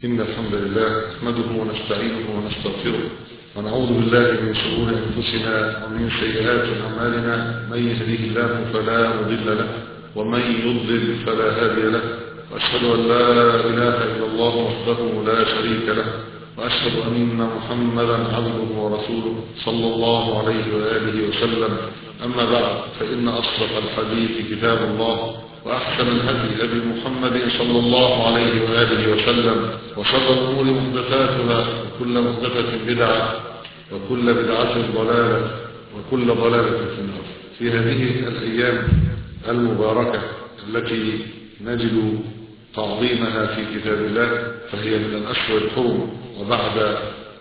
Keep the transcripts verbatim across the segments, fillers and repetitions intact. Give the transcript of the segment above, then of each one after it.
إن الحمد لله نحمده ونستعينه ونستغفره ونعوذ بالله من شرور أنفسنا ومن سيئات أعمالنا. من يهده الله فلا مضل له ومن يضلل فلا هادي له، وأشهد أن لا إله إلا الله وحده لا شريك له، وأشهد أن محمدا عبده ورسوله صلى الله عليه وآله وسلم. أما بعد، فإن أصدق الحديث كتاب الله، وأحسن الهدي هدي محمد صلى الله عليه وآله وسلم، وشر الأمور محدثاتها، وكل محدثة بدعة، وكل بدعة ضلالة، وكل ضلالة في النار. في هذه الأيام المباركة التي نجد تعظيمها في كتاب الله، فهي من الأشهر الحرم، وبعد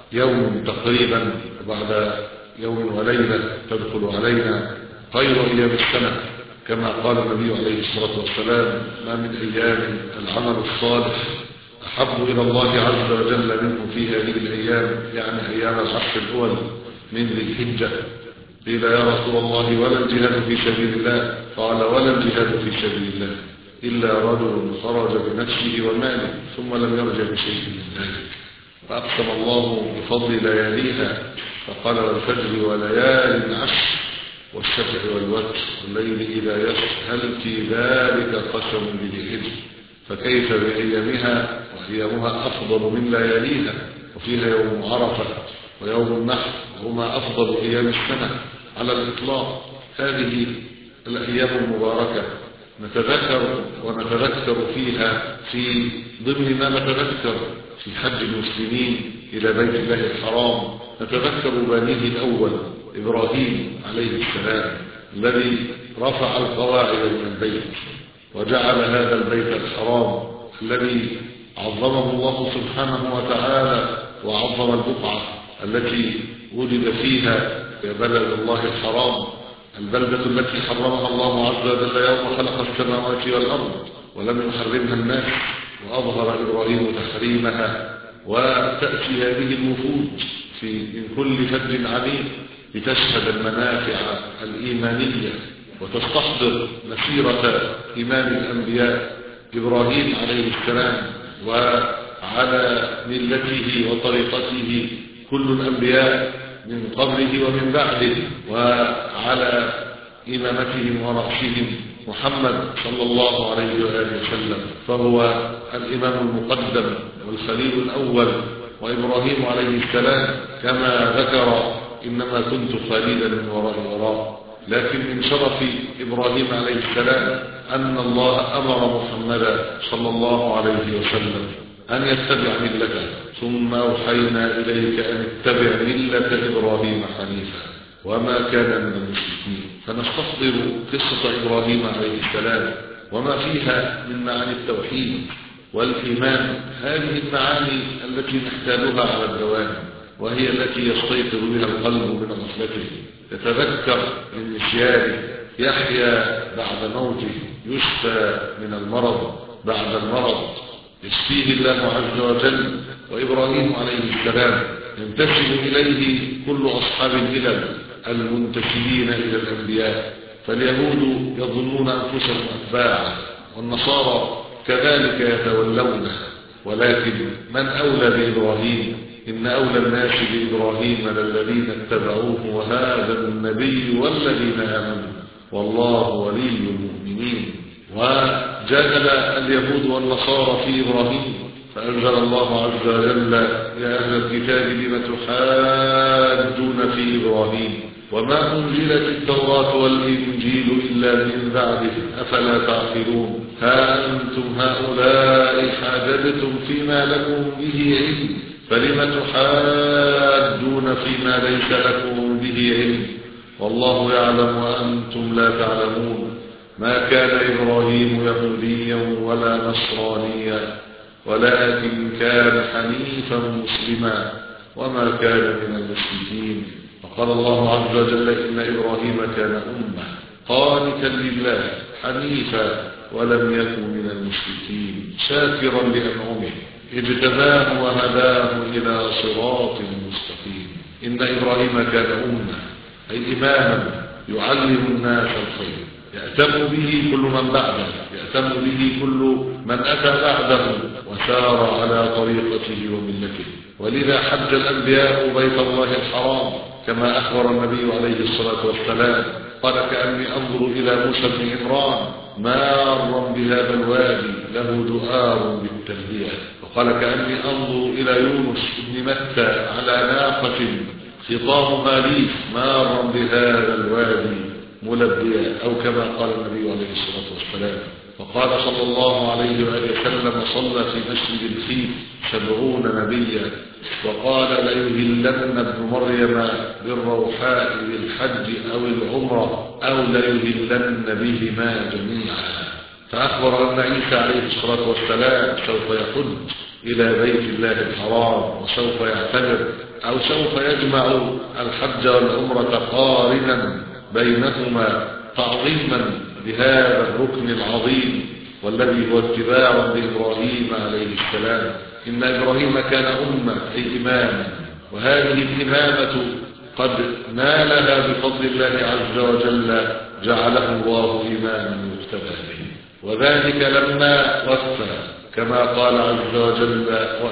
يوم تقريبا وبعد يوم وليلة تدخل علينا خير أيام السنة، كما قال النبي عليه الصلاة والسلام: ما من أيام العمل الصالح أحب إلى الله عز وجل منه في هذه الأيام، يعني أيام العشر الأول من ذي الحجة. قيل: يا رسول الله، ولا الجهاد في سبيل الله؟ قال: ولا الجهاد في سبيل الله إلا رجل خرج بنفسه وماله ثم لم يرجع بشيء من ذلك. فأقسم الله بفضل لياليها فقال: والفجر وليال عشر والشفع والوتر والليل إذا يسر هل في ذلك قسم لذي حجر. فكيف بأيامها وأيامها أفضل من لياليها، وفيها يوم عرفة ويوم النحر، وهما أفضل أيام السنة على الإطلاق. هذه الأيام المباركة نتذكر ونتذكر فيها في ضمن ما نتذكر في حج المسلمين إلى بيت الله الحرام. نتذكر بنيه الأول إبراهيم عليه السلام الذي رفع القواعد من البيت وجعل هذا البيت الحرام الذي عظمه الله سبحانه وتعالى، وعظم البقعة التي ولد فيها يا بلد الله الحرام، البلدة التي حرمها الله عز وجل يوم خلق السماوات والأرض ولم يحرمها الناس، وأظهر إبراهيم تحريمها. وتأتي هذه الوفود في من كل فج عميق لتشهد المنافع الإيمانية وتستحضر مسيرة إمام الأنبياء إبراهيم عليه السلام، وعلى ملته وطريقته كل الأنبياء من قبله ومن بعده، وعلى إمامتهم ورأسهم محمد صلى الله عليه وآله وسلم، فهو الإمام المقدم والخليل الأول. وإبراهيم عليه السلام كما ذكر: إنما كنت خليلا من وراء وراء. لكن من شرف إبراهيم عليه السلام أن الله أمر محمدا صلى الله عليه وسلم أن يتبع ملته، ثم أوحينا إليك أن اتبع ملة إبراهيم حنيفا وما كان من المشركين. فنستحضر قصة إبراهيم عليه السلام وما فيها من معاني التوحيد والإيمان، هذه المعاني التي نحتاجها على الدوام، وهي التي يستيقظ بها القلب من غفلته، يتذكر من نسيانه، يحيا بعد موته، يشفى من المرض بعد المرض، يشفيه الله عز وجل. وإبراهيم عليه السلام ينتسب إليه كل أصحاب الهلل المنتسبين إلى الأنبياء، فاليهود يظنون أنفسهم أتباعه، والنصارى كذلك يتولونه. ولكن من أولى بإبراهيم؟ إن أولى الناس بإبراهيم للذين اتبعوه وهذا النبي والذين آمنوا والله ولي المؤمنين. وجادل اليهود والنصارى في إبراهيم، فأنزل الله عز وجل: يا أهل الكتاب لم تحاجون في إبراهيم وما أنزلت التوراة والإنجيل إلا من بعده أفلا تعقلون. ها أنتم هؤلاء حاججتم فيما لكم به علم فلم تحاجون فيما ليس لكم به علم والله يعلم وأنتم لا تعلمون. ما كان إبراهيم يهوديا ولا نصرانيا ولكن كان حنيفا مسلما وما كان من المشركين. وقال الله عز وجل: إن إبراهيم كان أمة قانتا لله حنيفا ولم يكن من المشركين شاكرا لأنعمه اجتباه وهداه إلى صراط مستقيم. إن إبراهيم كان أمة أي إماما يعلم الناس الخير يأتم به كل من بعده، يأتم به كل من أتى بعده وسار على طريقته وملته. ولذا حج الأنبياء بيت الله الحرام كما أخبر النبي عليه الصلاة والسلام، قال كأني أنظر إلى موسى بن عمران مارا بهذا الوادي له دؤار بالتلبية، وقال كأني أنظر إلى يونس بن متى على ناقة خطامها ليف مارا بهذا الوادي ملبيا، أو كما قال النبي عليه الصلاة والسلام. وقال صلى الله عليه وآله وسلم صلى في مسجد الخيف سبعون نبيا، وقال ليهلن ابن مريم بالروحاء بالحج أو العمرة أو ليهلن بهما جميعا. فأخبر أن عيسى عليه الصلاة والسلام سوف يحج إلى بيت الله الحرام وسوف يعتمر أو سوف يجمع الحج والعمرة قارنا بينهما تعظيما لهذا الركن العظيم والذي هو اتباع لإبراهيم عليه السلام. إن إبراهيم كان أمة أي إماما، وهذه الإمامة قد نالها بفضل الله عز وجل، جعله الله إماما يقتدى به، وذلك لما وفى كما قال عز وجل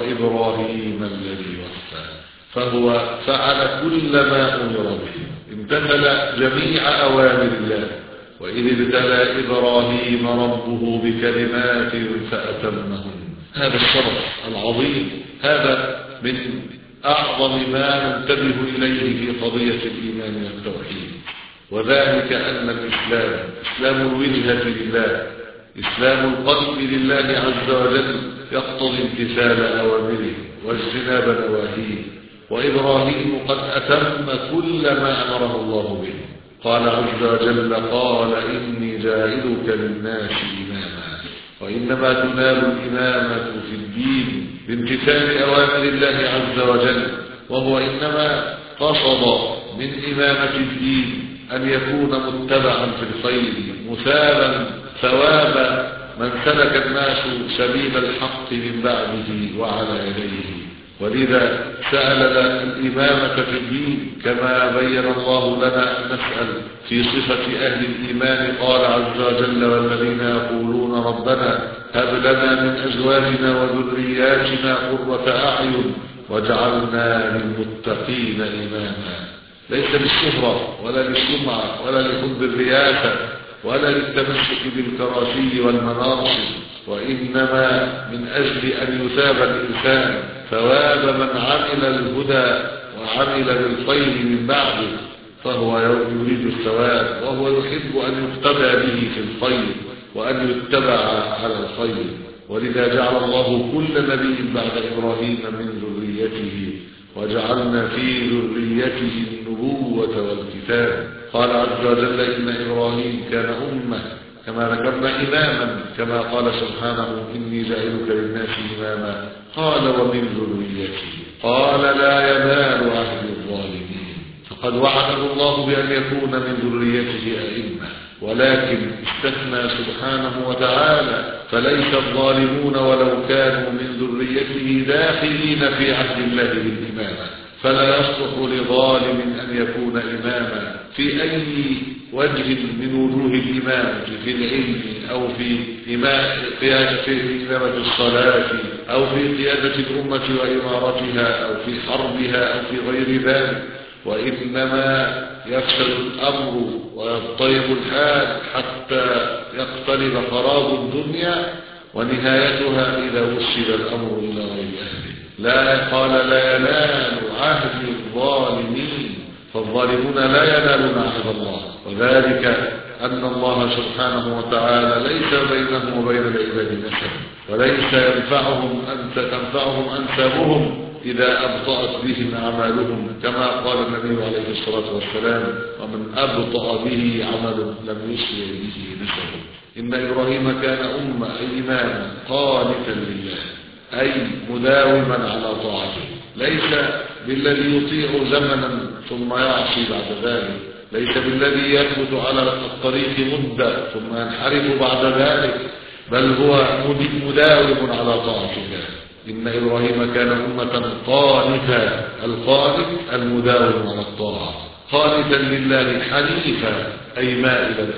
وإبراهيم الذي وفى، فهو فعل كل ما أمر به، امتثل جميع أوامر الله. وإذ ابتلى إبراهيم ربه بكلمات فأتمهن. هذا الشرف العظيم، هذا من أعظم ما ننتبه إليه في قضية الإيمان والتوحيد، وذلك أن الإسلام إسلام الوجهة لله، إسلام القلب لله عز وجل، يقتضي امتثال أوامره واجتناب نواهيه. وإبراهيم قد أتم كل ما أمره الله به، قال عز وجل قال إني جاعلك للناس إماما. وإنما تنال الإمامة في الدين بامتثال أوامر الله عز وجل، وهو إنما قصد من إمامة الدين أن يكون متبعا في الخير مثابا ثواب من سلك الناس سبيل الحق من بعده وعلى يديه. ولذا سأل الإمامة في الدين كما بين الله لنا أن نسأل في صفة أهل الإيمان، قال عز وجل والذين يقولون ربنا هب لنا من أزواجنا وذرياتنا قرة أعين واجعلنا للمتقين إماما. ليس للشهرة ولا للسمعة ولا لحب الرياسة ولا للتمسك بالكراسي والمناصب، وإنما من أجل أن يثاب الإنسان ثواب من عمل الهدى وعمل بالخير من بعده، فهو يريد الثواب وهو يحب أن يقتدى به في الخير وأن يتبع على الخير. ولذا جعل الله كل نبي بعد إبراهيم من ذريته، وجعلنا في ذريته النبوة والكتاب. قال عز وجل إن إبراهيم كان أمة كما ذكرنا إماما، كما قال سبحانه إني جاعلك للناس إماما، قال ومن ذريته، قال لا ينال عهد الظالمين. فقد وعده الله بأن يكون من ذريته أئمة، ولكن استثنى سبحانه وتعالى فليس الظالمون ولو كانوا من ذريته داخلين في عهد الله بالإمامة، فلا يصلح لظالم أن يكون إماما في أي وجه من وجوه الإمامة، في العلم أو في إمامة الصلاة أو في قيادة الأمة وإمارتها أو في حربها أو في غير ذلك. وإنما يفسد الأمر ويضطرب الحال حتى يقترب خراب الدنيا ونهايتها إذا وصل الأمر إلى غير أهله. لا قال لا ينال عهد الظالمين، فالظالمون لا ينالون عهد الله، وذلك أن الله سبحانه وتعالى ليس بينهم وبين العباد نسب، وليس ينفعهم أن تنفعهم أنسابهم إذا أبطأت بهم أعمالهم، كما قال النبي عليه الصلاة والسلام ومن أبطأ به عمل لم يسرع به نسبه. إن إبراهيم كان أمة أي إماما قانتا لله، أي مداوما على طاعته، ليس بالذي يطيع زمنا ثم يعصي بعد ذلك، ليس بالذي يثبت على الطريق مدة ثم ينحرف بعد ذلك، بل هو مداوم على طاعة الله. إن إبراهيم كان أمة قانتا، القانت المداوم على الطاعة، قانتا لله حنيفا أي مائلا إلى الله،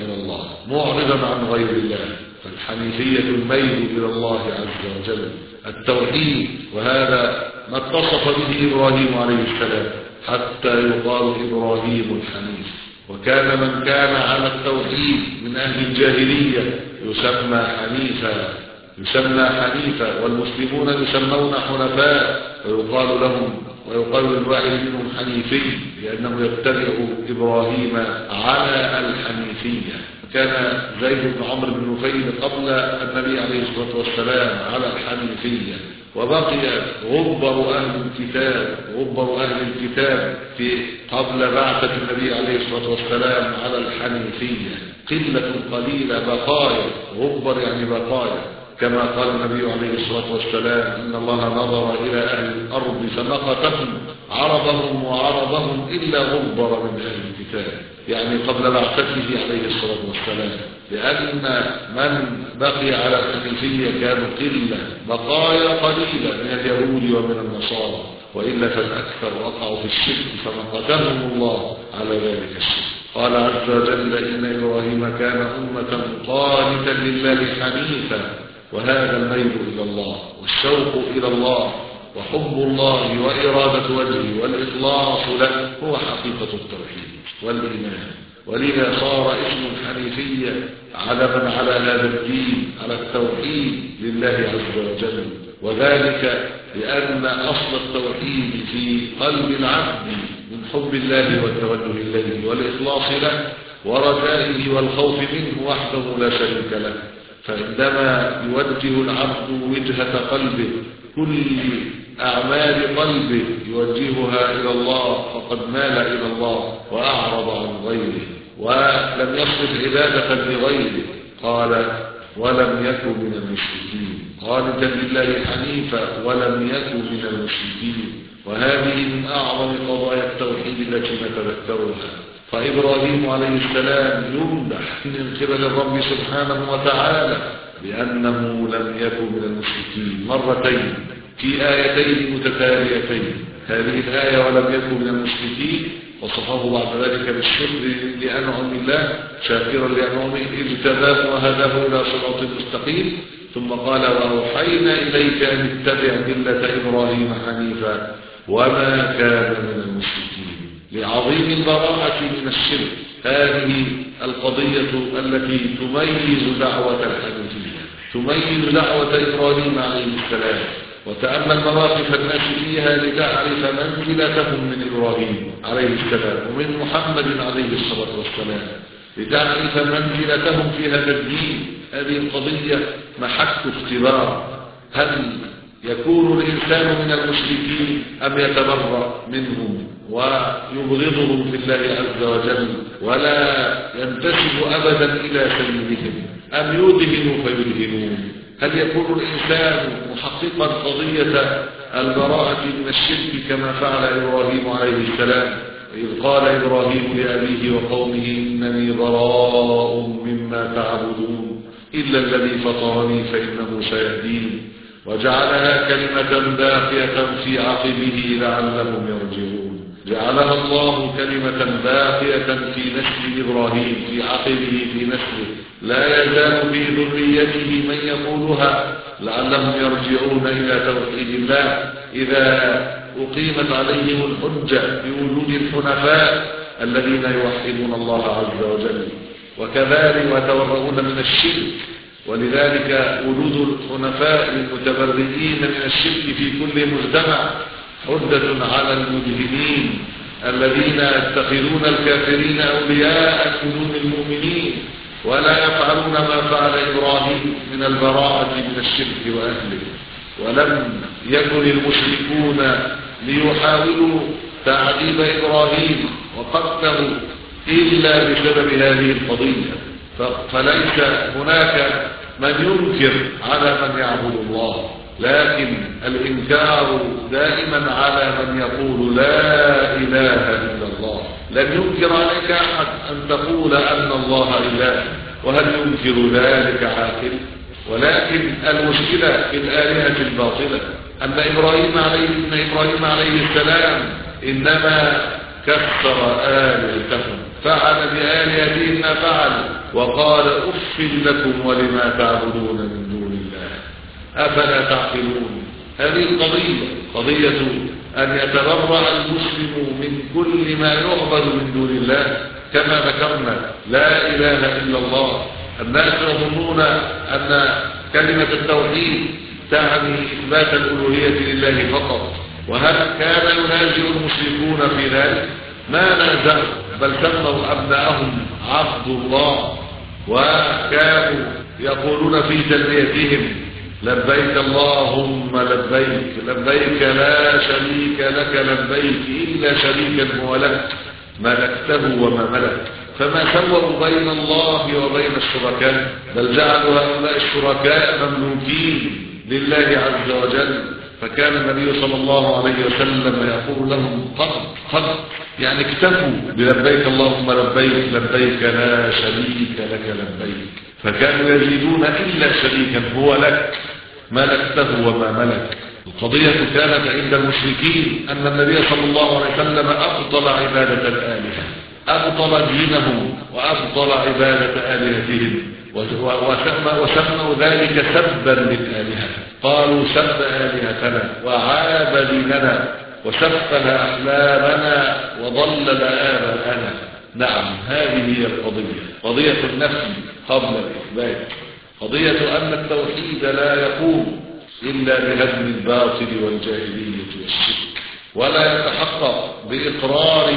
معرضا عن غير الله. فالحنيفية الميل إلى الله عز وجل، التوحيد، وهذا ما اتصف به إبراهيم عليه السلام حتى يقال إبراهيم الحنيف. وكان من كان على التوحيد من أهل الجاهلية يسمى حنيفا يسمى حنيفا والمسلمون يسمون حنفاء، ويقال لهم ويقال للواحد منهم حنيفي لأنه يتبع إبراهيم على الحنيفية. كان زيد بن عمرو بن نفيل قبل النبي عليه الصلاة والسلام على الحنيفية، وبقي غبر أهل الكتاب غبر أهل الكتاب في قبل بعثة النبي عليه الصلاة والسلام على الحنيفية، قلة قليلة بقايا، غبر يعني بقايا، كما قال النبي عليه الصلاة والسلام إن الله نظر إلى أهل الأرض فمقتهم عربهم وعربهم إلا غبر من أهل الكتاب، يعني قبل بعثته عليه الصلاة والسلام، لأن من بقي على الحنيفية كانوا قلة بقايا قليلة من اليهود ومن النصارى، وإلا فالأكثر وقعوا في الشرك فمقتهم الله على ذلك الشرك. قال عز وجل إن إبراهيم كان أمة قانتا لله حنيفا. وهذا الميل إلى الله والشوق إلى الله وحب الله وإرادة وجهه والإخلاص له هو حقيقة التوحيد والإيمان. ولذا صار اسم الحنيفية على من على هذا الدين على التوحيد لله عز وجل، وذلك لأن أصل التوحيد في قلب العبد من حب الله والتوجه إليه والإخلاص له ورجائه والخوف منه وحده لا شريك له. فعندما يوجه العبد وجهة قلبه كل أعمال قلبه يوجهها إلى الله فقد مال إلى الله وأعرض عن غيره ولم يصرف عبادة لغيره. قال ولم يكن من المشركين، قانتا لله حنيفا ولم يكن من المشركين. وهذه من أعظم قضايا التوحيد التي نتذكرها. فإبراهيم عليه السلام يمدح من قبل الرب سبحانه وتعالى بأنه لم يكن من المشركين مرتين في آيتين متتاليتين، هذه الآية ولم يكن من المشركين، وصفه بعد ذلك بالشكر لأنعم الله شاكرا لأنعمه إذ اجتباه وهداه إلى صراط مستقيم، ثم قال وأوحينا إليك أن اتبع ملة إبراهيم حنيفا وما كان من المشركين، لعظيم البراءة من الشرك. هذه القضية التي تميز دعوة الحنيفية، تميز دعوة إبراهيم عليه السلام. وتأمل مواقف الناس فيها لتعرف منزلتهم من إبراهيم عليه السلام ومن محمد عليه الصلاة والسلام، لتعرف منزلتهم في هذا الدين. هذه القضية محك اختبار، هل يكون الإنسان من المشركين أم يتبرأ منهم ويبغضهم في الله عز وجل ولا ينتسب أبدا إلى سيدهم، أم يدهن فيدهنون؟ هل يكون الإنسان محققا قضية البراءة من الشرك كما فعل إبراهيم عليه السلام إذ قال إبراهيم لأبيه وقومه إنني براء مما تعبدون إلا الذي فطرني فإنه سيهدين، وجعلها كلمة باقية في عقبه لعلهم يرجعون. جعلها الله كلمة باقية في نسل إبراهيم في عقبه في نسله، لا يزال في ذريته من يقولها لعلهم يرجعون إلى توحيد الله إذا أقيمت عليهم الحجة بوجود الحنفاء الذين يوحدون الله عز وجل وكذلك ويتورعون من الشرك. ولذلك وجود الحنفاء المتبرئين من الشرك في كل مجتمع حجة على المجرمين الذين يتخذون الكافرين أولياء من دون المؤمنين ولا يفعلون ما فعل إبراهيم من البراءة من الشرك وأهله. ولم يكن المشركون ليحاولوا تعذيب إبراهيم وقتله إلا بسبب هذه القضية، فليس هناك من ينكر على من يعبد الله، لكن الإنكار دائما على من يقول لا إله إلا الله. لن ينكر عليك أحد أن تقول أن الله إله، وهل ينكر ذلك عاقل؟ ولكن المشكلة في الآلهة الباطلة أن إبراهيم عليه, إن إبراهيم عليه السلام إنما كسر آلهتهم، فعل بآلهتهم ما فعل، وقال أف لكم ولما تعبدون من دون الله أفلا تعقلون. هذه القضية قضية أن يتبرأ المسلم من كل ما يعبد من دون الله. كما ذكرنا لا إله إلا الله. الناس يظنون أن كلمة التوحيد تعني إثبات الألوهية لله فقط، وهل كان ينازع المشركون في ذلك؟ ما نازعوا، بل سموا أبناءهم عبد الله، وكانوا يقولون في تلبيتهم لبيك اللهم لبيك لبيك لا شريك لك لبيك إلا شريكا هو لك ملكته وما ملك. فما سووا بين الله وبين الشركاء، بل جعلوا هؤلاء الشركاء مملوكين لله عز وجل. فكان النبي صلى الله عليه وسلم يقول لهم قد قد يعني اكتفوا بلبيك اللهم لبيك لبيك لا شريك لك لبيك، فكانوا يزيدون إلا شريكا هو لك ملكته وما ملك. القضية كانت عند المشركين أن النبي صلى الله عليه وسلم أبطل عبادة الآلهة، أبطل دينهم وأبطل عبادة آلهتهم، وسموا ذلك سبا للآلهة. قالوا سب آلهتنا وعاب ديننا وسفه أحلامنا وضلل آباءنا. نعم، هذه هي القضية، قضية النفي قبل الإثبات، قضية أن التوحيد لا يقوم إلا بهدم الباطل والجاهلية والشرك، ولا يتحقق بإقرار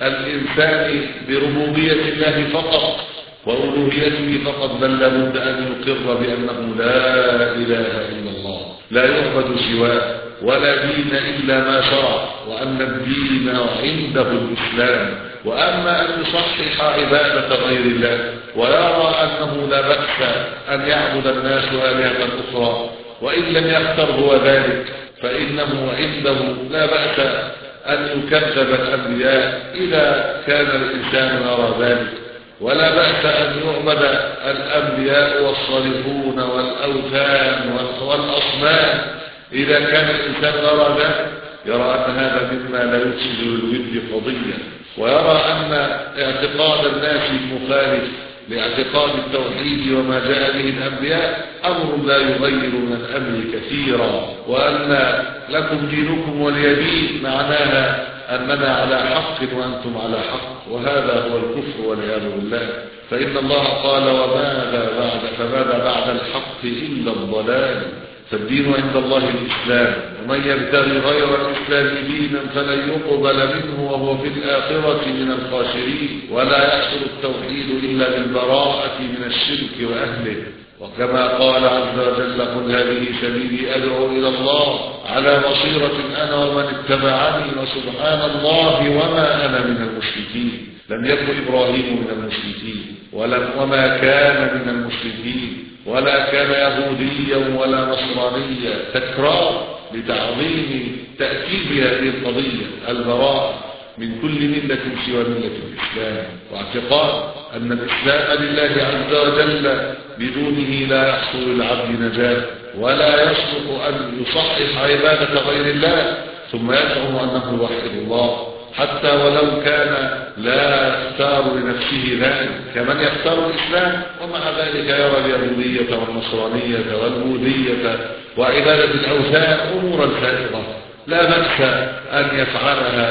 الإنسان بربوبية الله فقط وألوهيته فقط، بل لابد أن يقر بأنه لا إله إلا الله، لا يعبد سواه، ولا دين إلا ما شرع، وأن الدين عنده الإسلام. وأما أن يصحح عبادة غير الله ويرى أنه لا بأس أن يعبد الناس آلهة أخرى، وإن لم يختر هو ذلك فإنه عنده لا بأس أن يكذب الأنبياء إذا كان الإنسان يرى ذلك، ولا بأس أن يعبد الأنبياء والصالحون والأوثان والأصنام إذا كان الإنسان يرى ذلك، يرى أن هذا مما لا يفسد للود قضية، ويرى أن اعتقاد الناس مخالف لاعتقاد التوحيد وما جاء به الأنبياء أمر لا يغير من الأمر كثيرا، وأن لكم دينكم ولي دين معناها أننا على حق وأنتم على حق، وهذا هو الكفر والعياذ بالله. فإن الله قال وماذا بعد فماذا بعد الحق إلا الضلال، فالدين عند الله الإسلام، ومن يبتغي غير الإسلام دينا فلن يقبل منه وهو في الآخرة من الخاسرين. ولا يحصل التوحيد إلا بالبراءة من الشرك وأهله، وكما قال عز وجل قل هذه سبيلي أدعو إلى الله على بصيرة أنا ومن اتبعني وسبحان الله وما أنا من المشركين. لم يكن إبراهيم من المشركين ولم وما كان من المشركين ولا كان يهوديا ولا نصرانيا، تكرار لتعظيم تأكيد هذه القضية، البراءة من كل ملة سوى ملة الإسلام، واعتقاد أن الإسلام لله عز وجل بدونه لا يحصل العبد نجاة، ولا يصلح أن يصحح عبادة غير الله ثم يزعم أنه يوحد الله، حتى ولو كان لا يختار لنفسه ذلك كمن يختار الإسلام، ومع ذلك يرى اليهودية والنصرانية والبوذية وعبادة الأوثان أمورا سائغة لا بأس أن يفعلها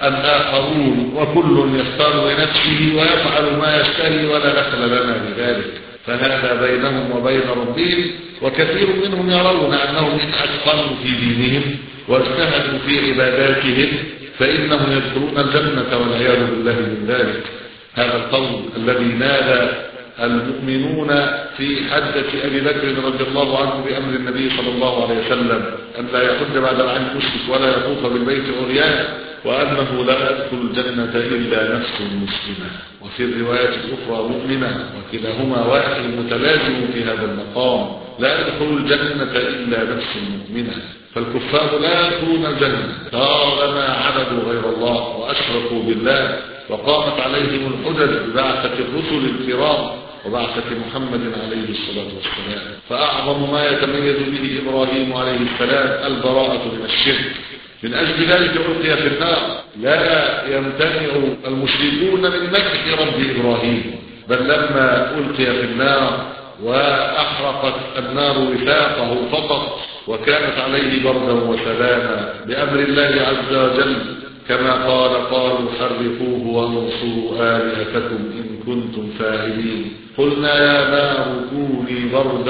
الآخرون، وكل يختار لنفسه ويفعل ما يشتهي ولا دخل لنا بذلك، فهذا بينهم وبين ربهم. وكثير منهم يرون أنهم إن أتقنوا في دينهم واجتهدوا في عباداتهم فإنهم يدخلون الجنة والعياذ بالله من ذلك. هذا القول الذي نادى المؤمنون في حجة أبي بكر رضي الله عنه بأمر النبي صلى الله عليه وسلم أن لا يحج بعد العام مشرك ولا يطوف بالبيت عريان، وأنه لا يدخل الجنة إلا نفس مسلمة، وفي الرواية الأخرى مؤمنة، وكلاهما واحد متلازم في هذا المقام، لا يدخل الجنة إلا نفس مؤمنة. فالكفار لا يدخلون الجنة طالما عبدوا غير الله وأشركوا بالله، وقامت عليهم الحجج ببعثة الرسل الكرام وبعثة محمد عليه الصلاة والسلام. فأعظم ما يتميز به إبراهيم عليه السلام البراءة من الشرك، من أجل ذلك ألقي في النار. لا يمتنع المشركون من مدح رب إبراهيم بل لما ألقي في النار وأحرقت النار وثاقه فقط وكانت عليه بردا وسلاما بأمر الله عز وجل، كما قال قالوا حرقوه وانصروا آلهتكم إن كنتم فاعلين. قلنا يا نار كوني بردا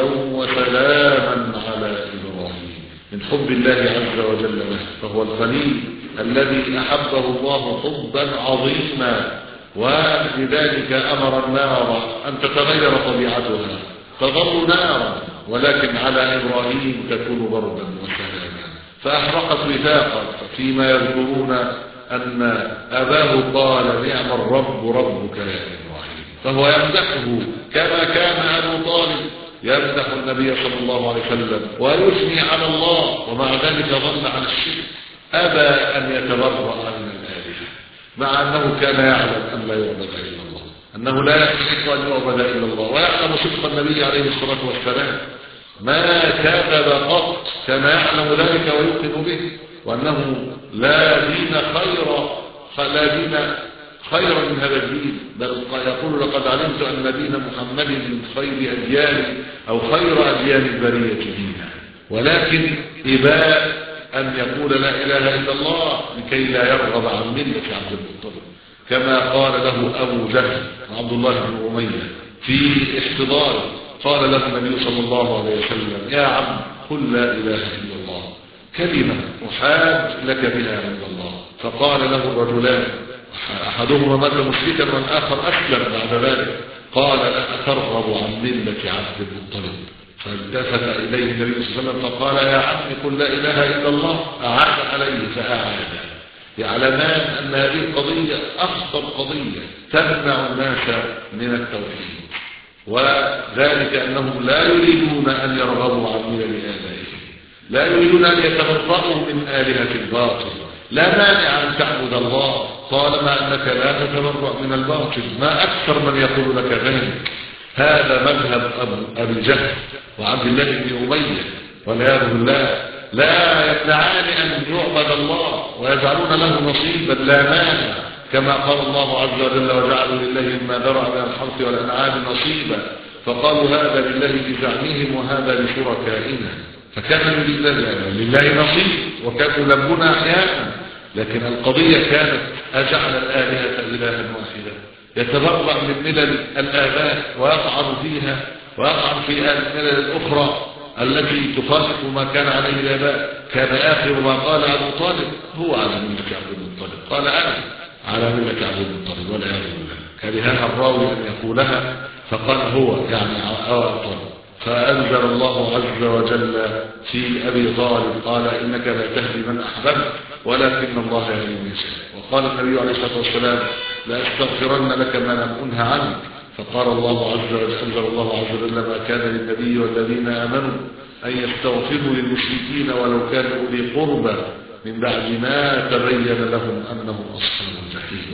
وسلاما على إبراهيم، من حب الله عز وجل له، فهو الخليل الذي أحبه الله حبا عظيما، ولذلك أمر النار أن تتغير طبيعتها تظل نارا، ولكن على إبراهيم تكون بردا وسلاما، فأحرقت وثاقا. فيما يذكرون أن أباه قال نعم الرب ربك يا إبراهيم، فهو يمدحه كما كان أبو طالب يمدح النبي صلى الله عليه وسلم ويثني على الله، ومع ذلك ظل على الشرك، أبى أن يتبرأ من الآلهة، مع أنه كان يعلم أن لا يعبد إلا الله، أنه لا يستحق أن يعبد إلا الله، ويعلم صدق النبي عليه الصلاة والسلام، ما كذب قط، كان يعلم ذلك ويوقن به، وأنه لا دين خير لا دين خير من هذا الدين، بل يقول لقد علمت أن دين محمد من خير أديان أو خير أديان البرية دينا، ولكن إباء أن يقول لا إله إلا الله لكي لا يرغب عن ملة عبد المطلب، كما قال له أبو جهل عبد الله بن أمية في احتضاره، قال له النبي صلى الله عليه وسلم يا عم قل لا إله إلا الله كلمة أحاج لك بها عند الله، فقال له الرجلان أحدهما مات مشركا والآخر أسلم بعد ذلك، قال لا أترغب عن ملة عبد المطلب، فالتفت إليه النبي صلى الله عليه وسلم فقال يا عم قل لا إله إلا الله، أعاد عليه فأعاد، يعلمان أن هذه القضية أخطر قضية تمنع الناس من التوحيد، وذلك أنهم لا يريدون أن يرغبوا عن ملل آبائهم، لا يريدون أن يتبرأوا من آلهة الباطل. لا مانع أن تعبد الله طالما أنك لا تتبرأ من الباطل، ما أكثر من يقول لك ذلك. هذا مذهب أبي جهل وعبد الله بن أمية والعياذ بالله، لا يمنعان أن يعبد الله ويجعلون له نصيبا، لا مانع، كما قال الله عز وجل وجعلوا لله مما ذرأ من الحرث والأنعام نصيبا، فقالوا هذا لله بزعمهم وهذا لشركائنا، فكان لله, لله نصيب، وكانوا يلبون أحيانا، لكن القضية كانت أجعل الآلهة إلها واحدا، يتبرأ من ملل الآباء ويطعن فيها ويطعن في الملل الأخرى التي تخالف ما كان عليه الآباء. كان آخر ما قال أبو طالب هو على ملة عبد المطلب، قال أنا على ملة عبد المطلب والعياذ بالله، كرهها الراوي أن يقولها فقال هو يعني أبو طالب، فأنزل الله عز وجل في أبي طالب قال إنك لا تهدي من أحببت ولكن الله يهدي من يشاء، وقال النبي عليه الصلاة والسلام لا أستغفرن لك ما لم أنه عنك، فقال الله عز وجل أنزل الله عز وجل ما كان للنبي والذين آمنوا أن يستغفروا للمشركين ولو كانوا أولي قربى من بعد ما تبين لهم أنهم أصحاب الجحيم.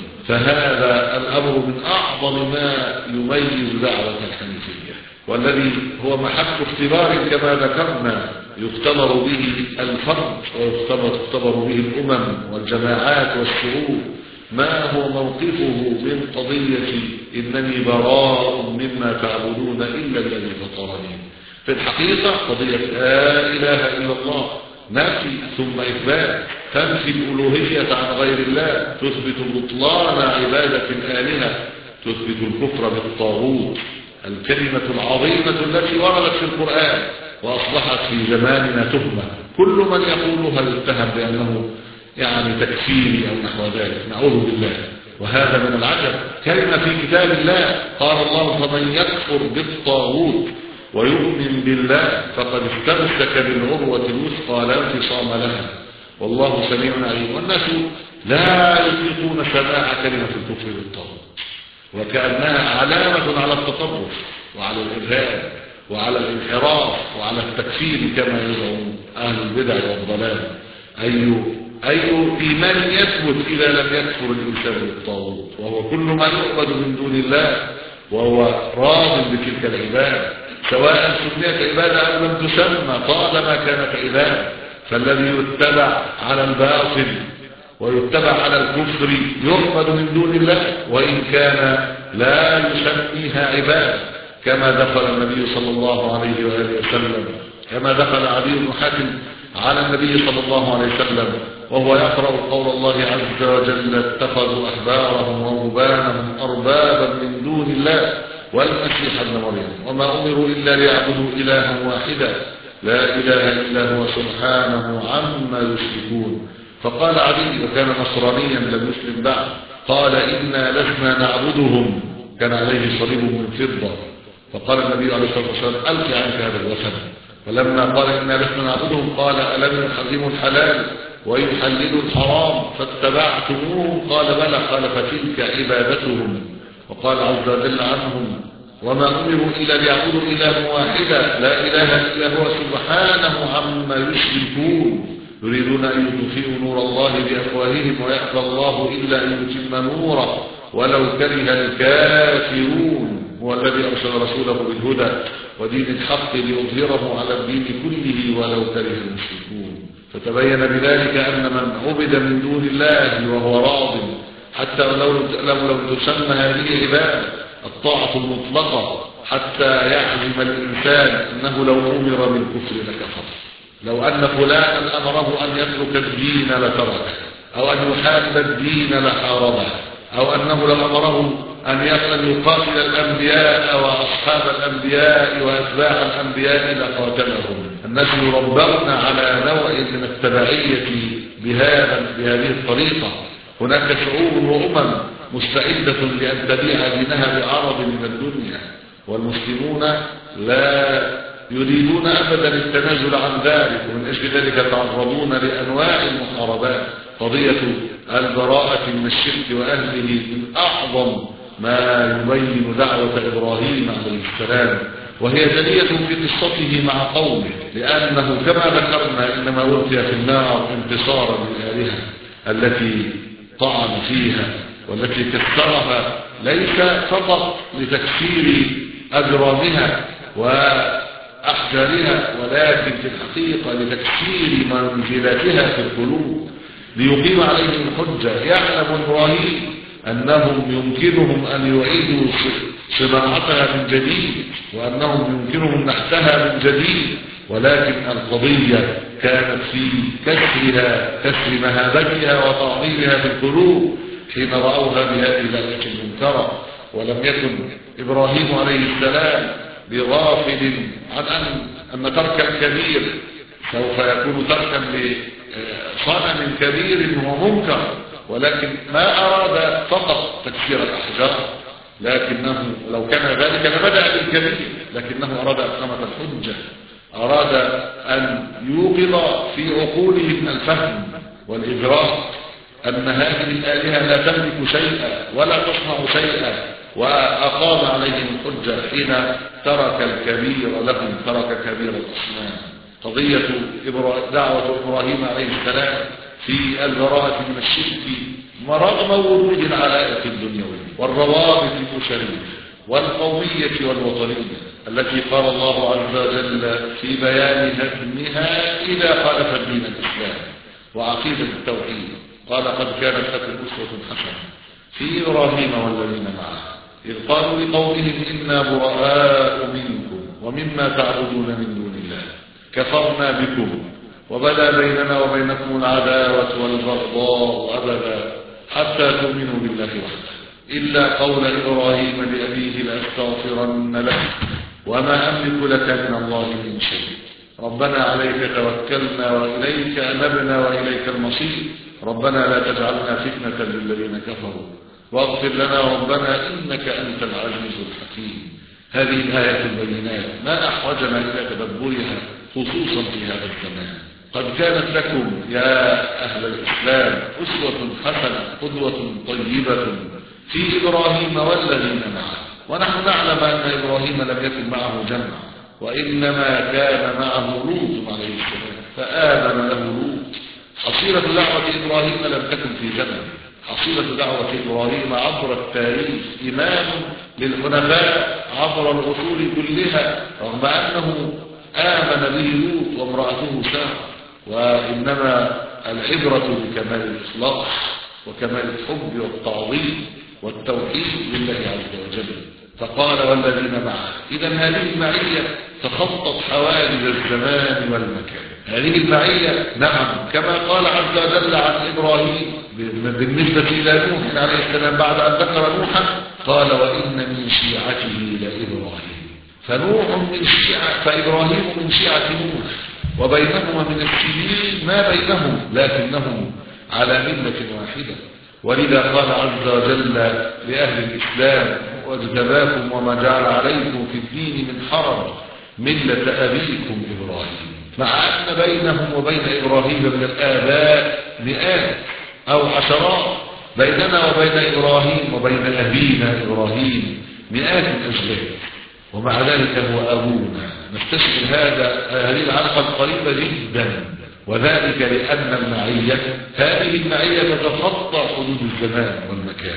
فهذا الأمر من أعظم ما يميز دعوة الحنيفية، والذي هو محك اختبار كما ذكرنا يختبر به الفرد ويختبر به الأمم والجماعات والشعوب، ما هو موقفه من قضية إنني براء مما تعبدون إلا الذي فطرني. في الحقيقة قضية لا إله إلا الله نفي ثم إثبات، تنفي الألوهية عن غير الله، تثبت بطلان عبادة الآلهة، تثبت الكفر بالطاغوت، الكلمة العظيمة التي وردت في القرآن وأصبحت في زماننا تهمة، كل من يقولها يتهم بأنه يعني تكفيري أو نحو ذلك، نعوذ بالله. وهذا من العجب، كلمة في كتاب الله قال الله فمن يكفر بالطاغوت ويؤمن بالله فقد استمسك بالعروة الوثقى لا انفصام لها والله سميع عليم. والناس لا يطيقون سماع كلمة الكفر بالطاغوت، وكأنها علامة على التطرف وعلى الإرهاب وعلى الانحراف وعلى التكفير كما يزعم أهل البدع والضلال. أي أي إيمان يثبت إذا لم يكفر الإنسان بالطاغوت، وهو كل ما يعبد من دون الله وهو راض بتلك العبادة، سواء سميت عبادة أو لم تسمى طالما كانت عبادة. فالذي يتبع على الباطل ويتبع على الكفر يعبد من دون الله، وإن كان لا يسميها عبادة، كما دخل النبي صلى الله عليه وآله وسلم كما دخل عدي بن حاتم على النبي صلى الله عليه وسلم وهو يقرأ قول الله عز وجل: اتخذوا أحبارهم ورهبانهم أربابا من دون الله والمسيح ابن مريم وما أمروا إلا ليعبدوا إلها واحدا لا إله إلا هو سبحانه عما يشركون. فقال عدي، وكان نصرانيا لم يسلم بعد، قال: إنا لسنا نعبدهم، كان عليه صليب من فضة. فقال النبي عليه الصلاة والسلام: ألق عنك هذا الوثن. فلما قال: إنا لسنا نعبدهم، قال: ألم يحرموا الحلال ويحللوا الحرام فاتبعتموهم؟ قال: بلى. قال: فتلك عبادتهم. وقال عز وجل عنهم: وما أمروا إلا ليعبدوا إلها واحدا لا إله إلا هو سبحانه عما يشركون يريدون أن يطفئوا نور الله بأفواههم ويأبى الله إلا أن يتم نوره ولو كره الكافرون. هو الذي أرسل رسوله بالهدى ودين الحق ليظهره على الدين كله ولو كره المشركون. فتبين بذلك أن من عبد من دون الله وهو راض حتى لو لم تسمى هذه عبادة الطاعة المطلقة، حتى يعلم الإنسان أنه لو أمر بالكفر لكفر، لو أن فلانا أمره أن يترك الدين لتركه، أو أن يحارب الدين لحاربه، أو أنه لو أمره أن يقاتل الأنبياء وأصحاب الأنبياء وأتباع الأنبياء لقاتلهم. الناس يربون على نوع من التبعية بهذا بهذه الطريقة. هناك شعوب وأمم مستعدة لأن تبيع دينها بعرض من الدنيا، والمسلمون لا يريدون أبدا التنازل عن ذلك، ومن أجل ذلك يتعرضون لأنواع المحاربات. قضية البراءة من الشرك وأهله من أعظم ما يبين دعوة إبراهيم عليه السلام، وهي جلية في قصته مع قومه، لأنه كما ذكرنا إنما ألقي في النار انتصارا للآلهة التي طعن فيها والتي كسرها، ليس فقط لتكسير أجرامها وأحجارها، ولكن في الحقيقة لتكسير منزلتها في القلوب، ليقيم عليهم الحجة. يعلم إبراهيم أنهم يمكنهم أن يعيدوا صناعتها من جديد، وأنهم يمكنهم نحتها من جديد، ولكن القضية كانت في كسرها، كسر مهابتها وتعظيمها في القلوب حين رأوها بهذه الآية المنكرة. ولم يكن إبراهيم عليه السلام بغافل عن أن أن ترك الكبير سوف يكون تركا لصنم كبير ومنكر، ولكن ما أراد فقط تكسير الأحجار، لكنه لو كان ذلك لبدأ بالكبير، لكنه أراد إقامة الحجة، أراد أن يوقظ في عقولهم الفهم والإدراك أن هذه الآلهة لا تملك شيئا ولا تصنع شيئا، وأقام عليهم الحجة حين ترك الكبير لهم، ترك كبير الأصنام. قضية دعوة إبراهيم عليه السلام في البراءة من الشرك رغم وجود العلائق الدنيوية والروابط الأسرية والقومية والوطنية التي قال الله عز وجل في بيان هدمها إذا خالف الدين الإسلام وعقيدة التوحيد. قال: قد كانت لكم أسوة حسنة في إبراهيم والذين معه إذ قالوا لقومهم إنا براء منكم ومما تعبدون من دون الله كفرنا بكم وبدا بيننا وبينكم العداوة والبغضاء أبدا حتى تؤمنوا بالله وحده إلا قول إبراهيم لأبيه لأستغفرن لك وما أملك لك من الله من شيء ربنا عليك توكلنا وإليك أنبنا وإليك المصير ربنا لا تجعلنا فتنة للذين كفروا واغفر لنا ربنا إنك أنت العزيز الحكيم. هذه الآية البينات ما أحوجنا إلى تدبرها خصوصا في هذا الزمان. قد كانت لكم يا أهل الإسلام أسوة حسنة قدوة طيبة في إبراهيم والذين معه، ونحن نعلم أن إبراهيم لم يكن معه جمع، وإنما كان معه لوط عليه السلام فآمن له لوط. حصيلة دعوة إبراهيم لم تكن في زمن، حصيلة دعوة إبراهيم عبر التاريخ إمام للحنفاء عبر العصور كلها، رغم أنه آمن به لوط وامرأته سارة. وإنما العبرة بكمال الإخلاص وكمال الحب والتعظيم والتوحيد لله عز وجل. فقال والذين معه. إذا هذه المعية تخطت حواجز الزمان والمكان. هذه المعية نعم كما قال عز وجل عن إبراهيم بالنسبة إلى نوح عليه السلام بعد أن ذكر نوحا قال وإن من شيعته لإبراهيم. فنوح من شيعة فإبراهيم من شيعة نوح وبينهما من السنين ما بينهم لكنهم على ملة واحدة. ولذا قال عز وجل لأهل الإسلام واجتباكم وما جعل عليكم في الدين من حرج ملة أبيكم إبراهيم. مع أن بينهم وبين إبراهيم من الآباء مئات أو عشرات بيننا وبين إبراهيم وبين أبينا إبراهيم مئات الأجيال ومع ذلك هو أبونا. نستشعر هذا هذه العلاقة القريبة جدا وذلك لأن المعية هذه المعية تتخطى حدود الزمان والمكان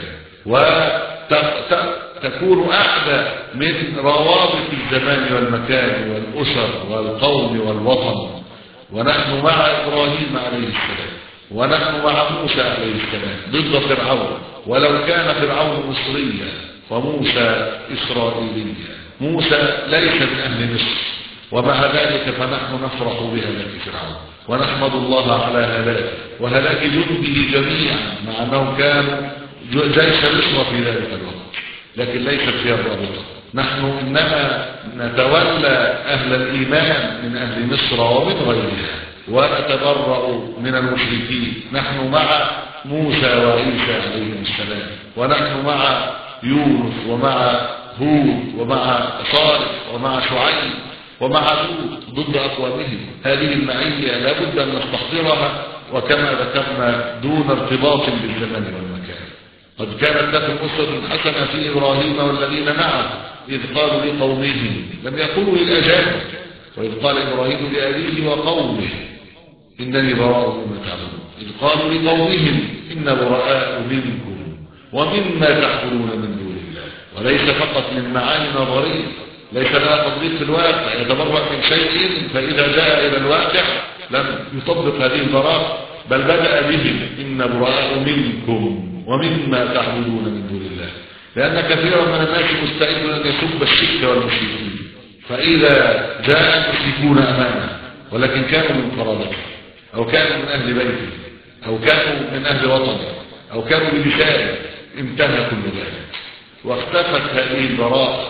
وتكون أعلى من روابط الزمان والمكان والأسر والقوم والوطن. ونحن مع إبراهيم عليه السلام ونحن مع موسى عليه السلام ضد فرعون ولو كان فرعون مصريا وموسى إسرائيليا. موسى ليس من أهل مصر ومع ذلك فنحن نفرح بهلاك فرعون ونحمد الله على هلاكه وهلاك جنده جميعا مع أنهم كانوا جيش مصر في ذلك الوقت لكن ليست فيها الرابطة. نحن إنما نتولى أهل الإيمان من أهل مصر ومن غيرها ونتبرأ من المشركين. نحن مع موسى وعيسى عليهم السلام ونحن مع يونس ومع هود ومع صالح ومع شعيب ومع لوط ضد أقوامهم. هذه المعية لا بد أن نستحضرها وكما ذكرنا دون ارتباط بالزمن والمكان. قد كانت لكم أسوة حسنة في إبراهيم والذين معه إذ قالوا لقومهم لم يقولوا للأجانب وإذ قال إبراهيم لأبيه وقومه إنني براء مما تعبدون إذ قالوا لقومهم إن براء منكم ومما تعبدون من دون الله. وليس فقط من معاني نظرية ليس لها تطبيق في الواقع يتبرأ من شيء فإذا جاء إلى الواقع لم يطبق هذه البراءة بل بدأ بهم إن براء منكم ومما تعبدون من دون الله. لأن كثيرا من الناس مستعد أن يسب الشرك والمشركين فإذا جاء المشركون أمامه ولكن كانوا من قرابته أو كانوا من أهل بيته أو كانوا من أهل وطنه أو كانوا بلسانه انتهى كل ذلك واختفت هذه البراءة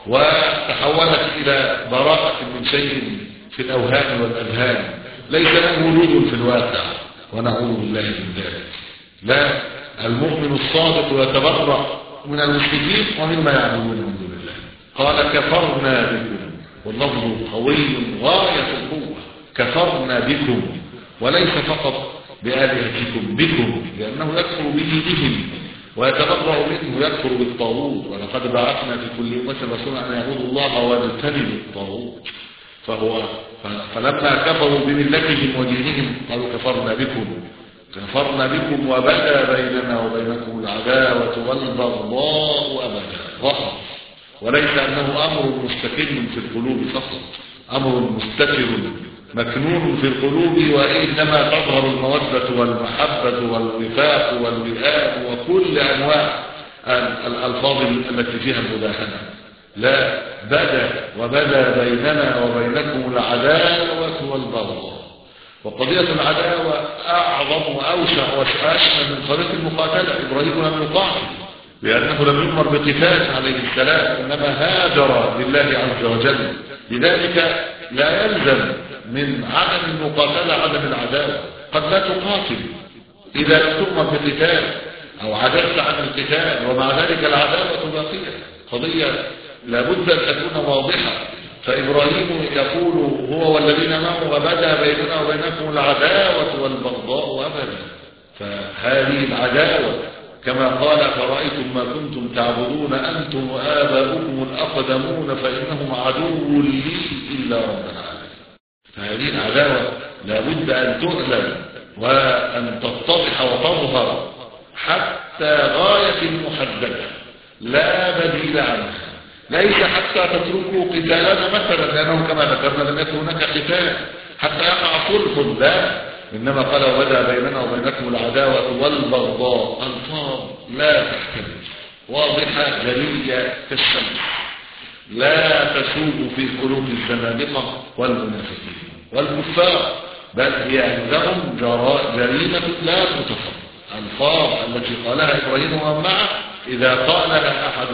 وتحولت إلى براءة من شيء في الأوهام والأذهان ليس له وجود في الواقع ونعوذ بالله من ذلك. لا المؤمن الصادق يتبرأ من المشركين ومما يعبدون من دون الله. قال كفرنا بكم واللفظ قوي غاية القوة كفرنا بكم وليس فقط بآلهتكم بكم لأنه يكفر به بهم ويتبرأ منه يكفر بالطاغوت ولقد بعثنا في كل أمة رسولا أن يعبدوا الله واجتنبوا الطاغوت. فهو فلما كفروا بملتهم ودينهم قالوا كفرنا بكم كفرنا بكم وبدا بيننا وبينكم العداوة والبغضاء أبدا ظهر وليس أنه أمر مستكن في القلوب فقط أمر مستتر مكنون في القلوب وإنما تظهر المودة والمحبة والوفاق والوئام وكل أنواع الألفاظ التي فيها المداهنة. لا بدا وبدا بيننا وبينكم العداوة والبغضاء. وقضية العداوة أعظم وأوسع وأشمل من قضية المقاتلة. إبراهيم لم يقاتل لأنه لم يؤمر بقتال عليه السلام إنما هاجر لله عز وجل. لذلك لا يلزم من عدم المقاتلة عدم العداوة. قد لا تقاتل إذا لم تؤمر بقتال أو عجزت عن القتال ومع ذلك العداوة باقية. قضية لابد أن تكون واضحة. فإبراهيم يقول هو والذين معه وبدا بيننا وبينكم العداوة والبغضاء أبدا. فهذه العداوة كما قال فرأيتم ما كنتم تعبدون أنتم وآباؤكم الأقدمون فإنهم عدو لي إلا رب العالمين. فهذه العداوة لابد أن تعلن وأن تتضح وتظهر حتى غاية محددة لا بديل عنها. ليس حتى تتركوا قتالنا مثلا لأنه كما ذكرنا لم يكن هناك قتال حتى يقع صلح لا إنما قال وبدا بيننا وبينكم العداوة والبغضاء ألفاظ لا تحتمل واضحة جلية كالشمس لا تسوء في قلوب الزنادقة والمنافقين والكفار، بل هي عندهم جريمة لا تتصف. الألفاظ التي قالها إبراهيم ومن معه إذا قالها أحد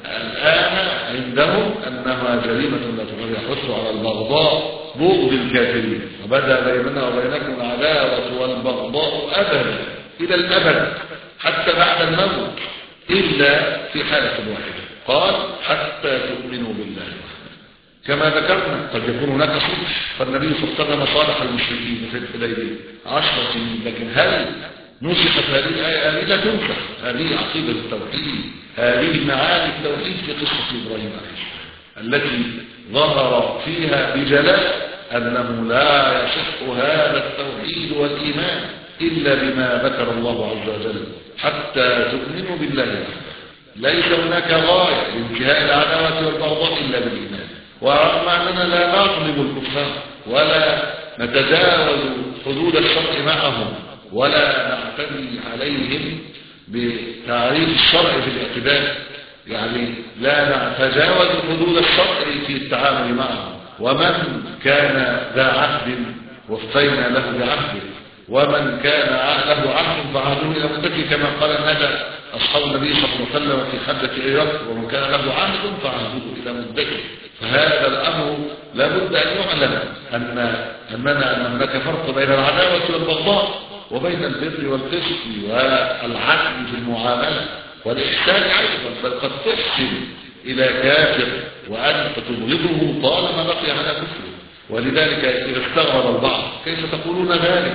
الآن عندهم أنها جريمة لا تتصف، يحث على البغضاء بغض الكافرين، وبدأ بيننا وبينكم العداوة والبغضاء أبدا إلى الأبد حتى بعد الموت إلا في حالة واحدة، قال حتى تؤمنوا بالله. كما ذكرنا قد يكون هناك صلح، فالنبي صلى الله عليه وسلم صالح المشركين في الحديبية عشر سنين، لكن هل نسخت هذه الآية؟ هذه لا تنسخ، هذه عقيدة التوحيد، هذه معاني التوحيد في قصة إبراهيم عليه السلام التي ظهر فيها بجلاء أنه لا يصح هذا التوحيد والإيمان إلا بما ذكر الله عز وجل حتى تؤمنوا بالله وحده. ليس هناك غاية لانتهاء العداوة والبغضاء إلا بالإيمان، ورغم أننا لا نظلم الكفار ولا نتجاوز حدود الشرع معهم ولا نعتدي عليهم بتعريف الشرع في الاعتداء، يعني لا نتجاوز حدود الشرع في التعامل معهم، ومن كان ذا عهد وفينا له بعهده، ومن كان له عهد فعهده إلى مدته، كما قال الندى أصحاب النبي صلى الله عليه وسلم في حدة إيرق، ومن كان له عهد فعهده إلى مدته. فهذا الأمر لابد أن يعلم أن أننا أن هناك فرق بين العداوة والبغضاء وبين البر والقسط والعدل في المعاملة والإحسان أيضا، بل قد تحسن إلى كافر وأنت تبغضه طالما بقي على كفره. ولذلك إذا استغرب البعض كيف تقولون ذلك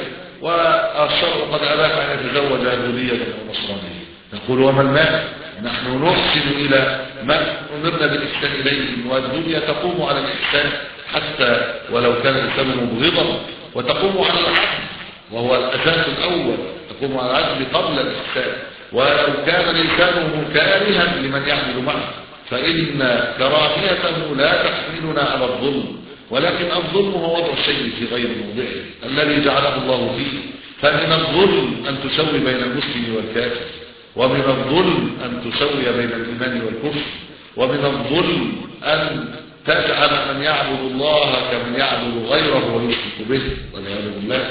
والشرع قد أباح أن يتزوج يهودية أو نصرانية، نقول وما المانع؟ نحن نحسن إلى من أمرنا بالإحسان إليهم، والدنيا تقوم على الإحسان حتى ولو كان الإنسان مبغضا، وتقوم على العدل وهو الأساس الأول، تقوم على العدل قبل الإحسان، ولو كان الإنسان كارها لمن يعمل معه فإن كراهيته لا تحملنا على الظلم، ولكن الظلم هو وضع الشيء في غير موضعه الذي جعله الله فيه. فمن الظلم أن تسوي بين المسلم والكافر، ومن الظلم أن تسوي بين الإيمان والكفر، ومن الظلم أن تجعل من يعبد الله كمن يعبد غيره ويشرك به والعياذ بالله.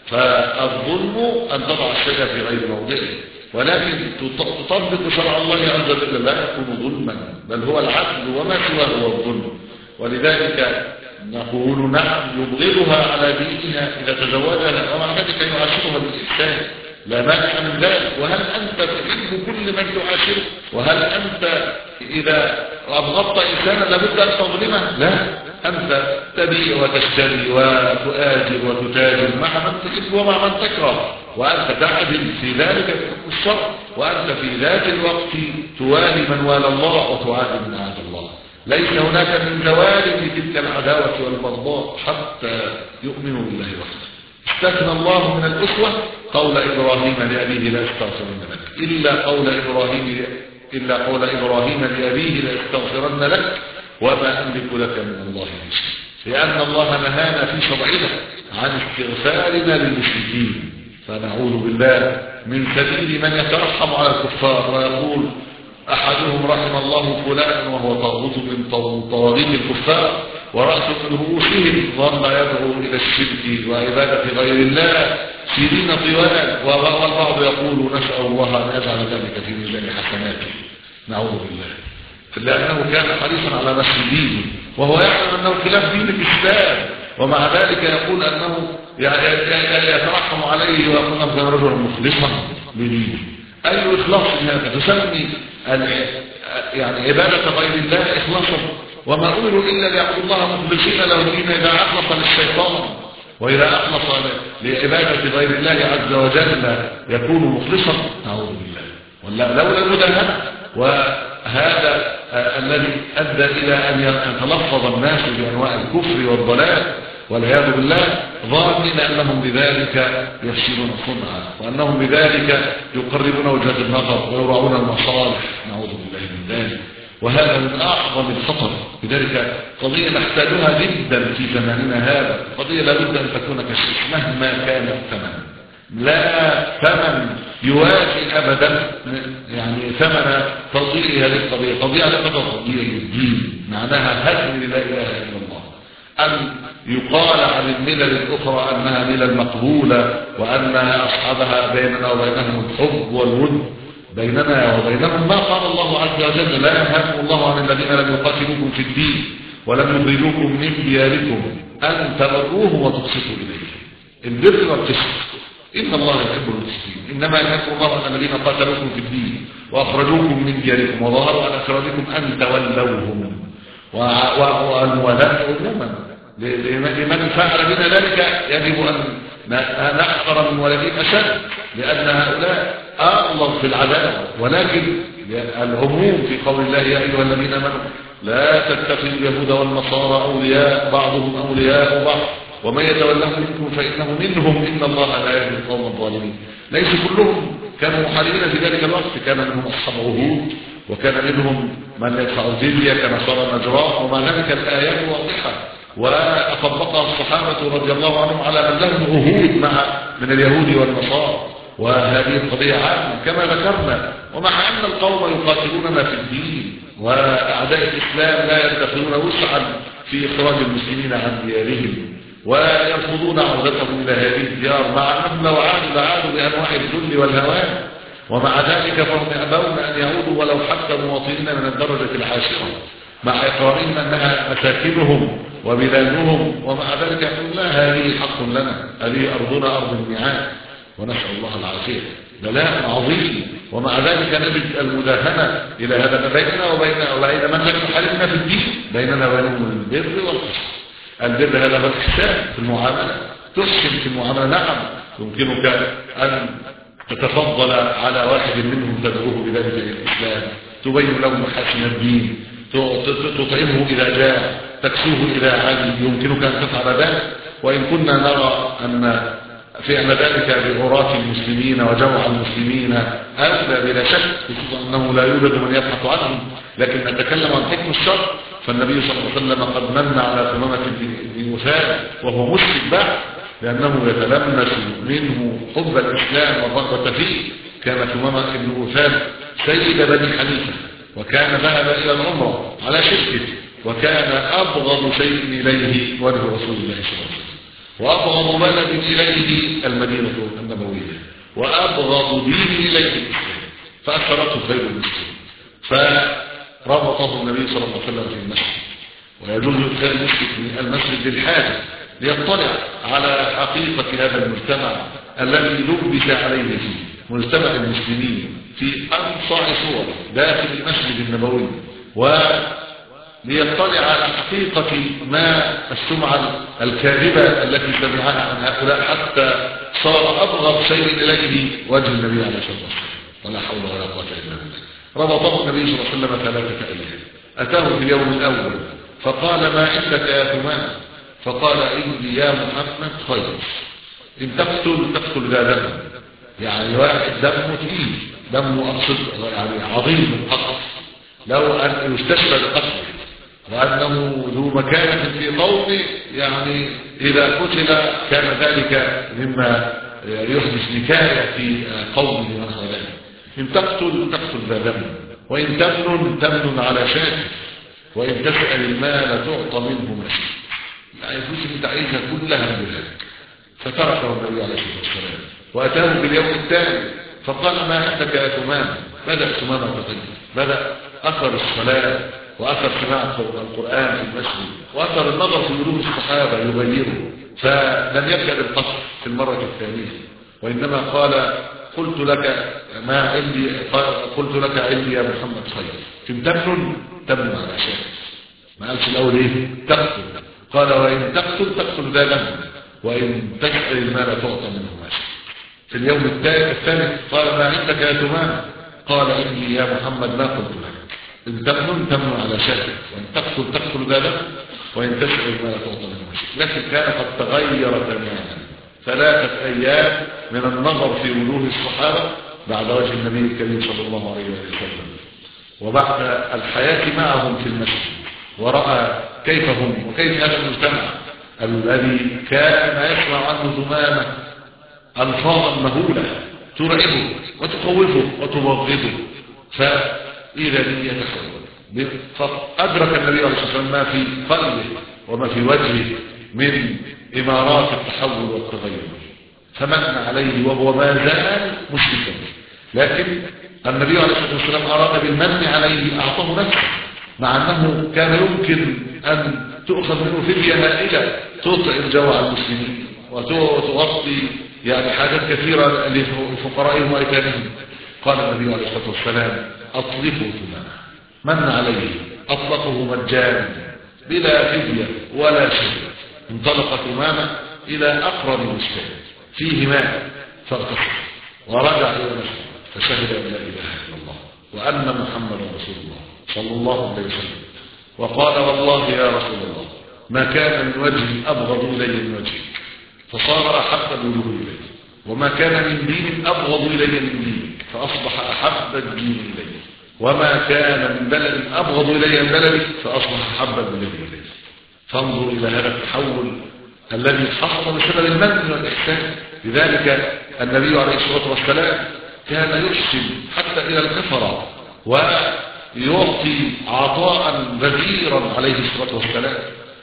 فالظلم أن تضع الشيء في غير موضعه، ولكن تطبق شرع الله عز وجل لا يكون ظلما، بل هو العدل وما سواه هو الظلم. ولذلك نقول نعم يبغضها على دينها إذا تزوجها، ومع ذلك يعاشرها بالإحسان لا مانع من ذلك. وهل أنت تحب كل من تعاشره؟ وهل أنت إذا أبغضت إنسانا لابد أن تظلمه؟ لا، أنت تبيع وتشتري وتؤاجر وتتاجر مع من تحب ومع من تكره، وأنت تعدل في ذلك بحكم الشرع، وأنت في ذات الوقت توالي من والى الله وتعادل من عاد الله. ليس هناك من زوال في تلك العداوة والبغضاء حتى يؤمنوا بالله وحده. استثنى الله من الأسوة قول إبراهيم لأبيه لا استغفرن لك، إلا قول إبراهيم إلا قول إبراهيم لأبيه لا استغفرن لك وما أملك لك من الله شيء، لأن الله نهانا في شرعنا عن استغفارنا للمشركين. فنعوذ بالله من سبيل من يترحم على الكفار ويقول أحدهم رحم الله فلان وهو طاغوت من طواغيت الكفار ورأس من رؤوسهم ظل يدعو إلى الشرك وعبادة غير الله سنين طوال، والبعض يقول نسأل الله أن يجعل ذلك في ميزان حسناته. نعوذ بالله، لأنه كان حريصا على نشر دينه وهو يعلم أنه خلاف دين الإسلام، ومع ذلك يقول أنه يترحم عليه ويقول أنه كان رجلا مخلصا لدينه. أي إخلاص هذا؟ تسمي يعني عبادة غير الله إخلاصا، وما أمروا إلا ليعبدوا الله مخلصين له الدين. إذا أخلص للشيطان وإذا أخلص لعبادة غير الله عز وجل يكون مخلصا. نعوذ بالله، ولا لولا المداهنة. وهذا الذي أدى إلى أن يتلفظ الناس بأنواع الكفر والضلال والعياذ بالله، ظانين أنهم بذلك يفسدون الصنعة، وأنهم بذلك يقربون وجهة النظر ويراعون المصالح. نعوذ بالله من ذلك، وهذا من أعظم الخطر. لذلك قضية نحتاجها جدا في زماننا هذا، قضية لابد أن تكون كشف مهما كان الثمن. لا ثمن يوافي أبدا يعني ثمن تضييع هذه القضية. قضية على تضييع الدين معناها هدم لا إله إلا الله، أن يقال عن الملل الأخرى أنها ملل مقبولة وأن أصحابها بيننا وبينهم الحب والود، بيننا وبينهم ما قال الله عز وجل: لا ينهاكم الله عن الذين لم يقاتلوكم في الدين ولم يخرجوكم من دياركم أن تبروهم وتقسطوا إليه. البر والقسط، إن الله يحب المقسطين. إنما ينهاكم الله عن الذين قاتلوكم في الدين وأخرجوكم من دياركم وظهروا على إخراجكم أن تولوهم. والولاء والنمن لمن فعل بنا ذلك يجب أن نحقر من ولدين أشد، لأن هؤلاء أغلظ في العذاب. ولكن العموم في قول الله: يا أيها الذين آمنوا لا تتخذوا اليهود والنصارى أولياء بعضهم أولياء بعض ومن يتولهم منكم فإنه منهم إن الله لا يهدي القوم الظالمين. ليس كلهم كانوا محاربين في ذلك الوقت، كان منهم أصحاب عهود وكان منهم من يدفع الجزية كنصارى النجران، ومع ذلك الآيات واضحة وأطبقها الصحابة رضي الله عنهم على من لهم عهود مع من اليهود والنصارى، وهذه القضية عامة كما ذكرنا. ومع أن القوم يقاتلوننا في الدين وأعداء الإسلام لا يدخلون وسعا في إخراج المسلمين عن ديارهم ويرفضون عودتهم إلى هذه الديار، مع أنهم لو عادوا لعادوا بأنواع الذل والهوان، ومع ذلك فهم يأبون أن يعودوا ولو حتى مواطنين من الدرجة العاشرة، مع إقرارهم أنها مساكنهم وبلادهم، ومع ذلك يقول: لا، هذه حق لنا، هذه أرضنا أرض الميعاد، ونسأل الله العافية. بلاء عظيم. ومع ذلك نجد المداهنة إلى هذا بيننا وبين وبين من لم يحاربنا في الدين، بيننا وبينهم البر والقسط. البر هذا هو الإحسان في المعاملة، تحسن في المعاملة. نعم، يمكنك أن تتفضل على واحد منهم تدعوه بذلك إلى الإسلام، تبين له محاسن الدين، تطعمه إذا جاء، تكسوه إذا عاد، يمكنك أن تفعل ذلك. وإن كنا نرى أن فعل ذلك بعراة المسلمين وجمع المسلمين أولى بلا شك، خصوصا أنه لا يوجد من يبحث عنهم، لكن نتكلم عن حكم الشرع. فالنبي صلى الله عليه وسلم قد من على ثمامة بن وثال وهو مشرك بعد، لأنه يتلمس منه حب الإسلام والرغبة فيه. كان ثمامة بن وثال سيد بني حنيفة، وكان ذهب إلى العمرة على شركه، وكان أبغض شيء إليه وجه رسول الله صلى الله عليه وسلم، وأبغض بلد إليه المدينة النبوية، وأبغض دين إليه الإسلام، فأثرته خير المسلم، فربطه النبي صلى الله عليه وسلم في المسجد. ويجوز إدخال المسجد المسجد للحاجة ليطلع على حقيقة هذا المجتمع الذي لبس عليه فيه، مجتمع المسلمين في أنصع صور داخل المسجد النبوي، وليطلع على حقيقة ما السمعة الكاذبة التي سمعها عن هؤلاء، حتى صار أبغض شيء إليه وجه النبي عليه الصلاة والسلام، ولا حول ولا قوة إلا بالله. ربطه النبي صلى الله عليه وسلم ثلاثة أيام. أتاه في اليوم الأول فقال: ما عندك يا ثمان؟ فقال: إني يا محمد خير، إن تقتل تقتل ذا دم، يعني واحد دمه تقيل، دمه أقصد يعني عظيم القتل، لو أن يستشفى بقتله، وأنه ذو مكانة في قومه، يعني إذا قتل كان ذلك مما يحدث نكاية في قومه ونحو ذلك. إن تقتل تقتل ذا دم، وإن تمنن تمنن على شاك، وإن تسأل المال تعطى منه ماشي، يعني الفلوس اللي انت عايزها كلها بذلك. فتركه النبي عليه الصلاة والسلام، وأتاه باليوم الثاني فقال: ما عندك يا ثمامة؟ بدأ ثمامة تطيب، بدأ أثر الصلاة وأثر سماع القرآن في المسجد، وأثر النظر في وجوه الصحابة يغيره، فلم يبدأ بالقتل في المرة الثانية، وإنما قال: قلت لك ما عندي، قلت لك عندي يا محمد خير، إن تمنن تمنن على شيء. ما قالش الأول إيه؟ تقتل. قال: وإن تقتل تقتل ذا دم، وإن تسأل المال تعطى منه ماشي. في اليوم الثالث قال: ما عندك يا ثمامة؟ قال: إني يا محمد ما قلت لك، إن تمنن تمنن على شيء، وإن تقتل تقتل ذا دم، وإن تسأل المال تعطى منه ماشي. لكن كان قد تغير تماما. ثلاثة أيام من النظر في وجوه الصحابة بعد وجه النبي الكريم صلى الله عليه وسلم، وبعد الحياة معهم في المسجد، ورأى كيف هم وكيف هذا المجتمع الذي كان يسمع عنه ثمامة ألفاظا مهولة ترعبه وتخوفه وتبغضه، فإذا به يتحول. فأدرك النبي عليه الصلاة والسلام ما في قلبه وما في وجهه من إمارات التحول والتغير، فمن عليه وهو ما زال مشركا. لكن النبي عليه الصلاة والسلام أراد بالمن عليه أعطاه نفسه، مع أنه كان يمكن أن تؤخذ منه فدية هائلة تطعم جوع المسلمين وتغطي يعني حاجات كثيرة لفقرائهم وأيتامهم. قال النبي عليه الصلاة والسلام أطلقوا ثمانه، من عليه أطلقه مجانا بلا فدية ولا شيء. انطلق ثمانه إلى أقرب مستوى فيه ماء فاغتسل ورجع إلى نفسه فشهد أن لا إله إلا الله وأن محمدا رسول الله صلى الله عليه وسلم، وقال والله يا رسول الله ما كان من وجه أبغض إلي من وجهك، فصار أحب الوجوه إليه، وما كان من دين أبغض إلي من دينك، فأصبح أحب الدين إلي، وما كان من بلد أبغض إلي من بلدك، فأصبح أحب البلد إلي. فانظر إلى هذا التحول الذي حصل بسبب المن والإحسان. لذلك النبي عليه الصلاة والسلام كان يحسن حتى إلى الكفرة ويعطي عطاء غزيرا عليه الصلاة والسلام.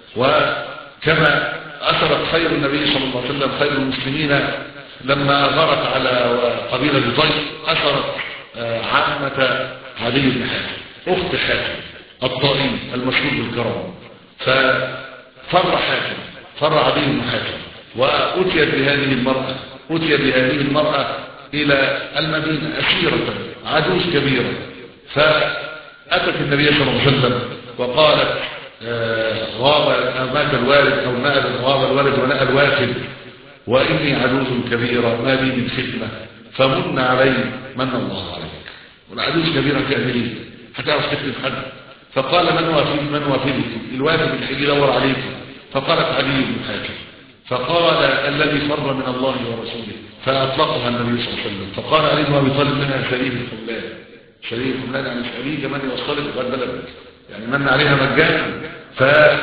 وكما أثرت خير النبي صلى الله عليه وسلم خير المسلمين لما غرت على قبيلة طيف، أثرت عامة عدي بن حاتم أخت حاتم الطائي المشهور بالكرم، ففر حاتم فر عدي بن حاتم وأتيت بهذه المرأة أتي بهذه المرأة إلى المدينة أسيرة عجوز كبيرة، فأتت النبي صلى الله عليه وسلم وقالت غاب مات الوالد أو نأل غاب الوالد ونأى الوافد وإني عجوز كبيرة ما بي من خدمة فمن علي من الله عليك. والعجوز كبيرة كأمري هتعرف تكتب حد. فقال من وافد من وافدك الوافد الحجي يدور عليكم. فقالت علي بن حاتم. فقال الذي فر من الله ورسوله، فأطلقها النبي صلى الله عليه وسلم. فقال علي بن أبي طالب منها شريف الحملان شريف الحملان يعني شريك من يوصلك غير بلد يعني من عليها مجانا. ف...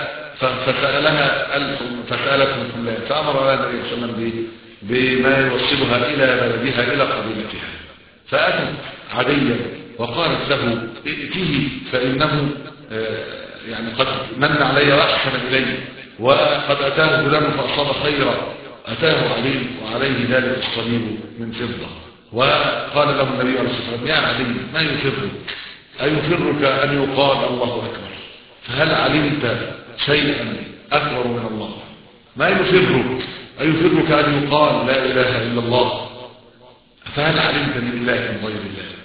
فسألها ألف فسألته الحملان فأمر على النبي صلى الله عليه وسلم بما يوصلها إلى بلدها إلى قبيلتها. فأتت عديا وقالت له ائتيه فإنه يعني قد من علي وأحسن إلي وقد أتاه فلان فأصاب خيرا أتاه عليه وعليه ذلك الصليب من فضة. وقال له النبي عليه الصلاة والسلام يا علي ما يفرك أيفرك أن يقال الله أكبر؟ فهل علمت شيئا أكبر من الله؟ ما يفرك أيفرك أن يقال لا إله إلا الله؟ فهل علمت من الله من غير الله؟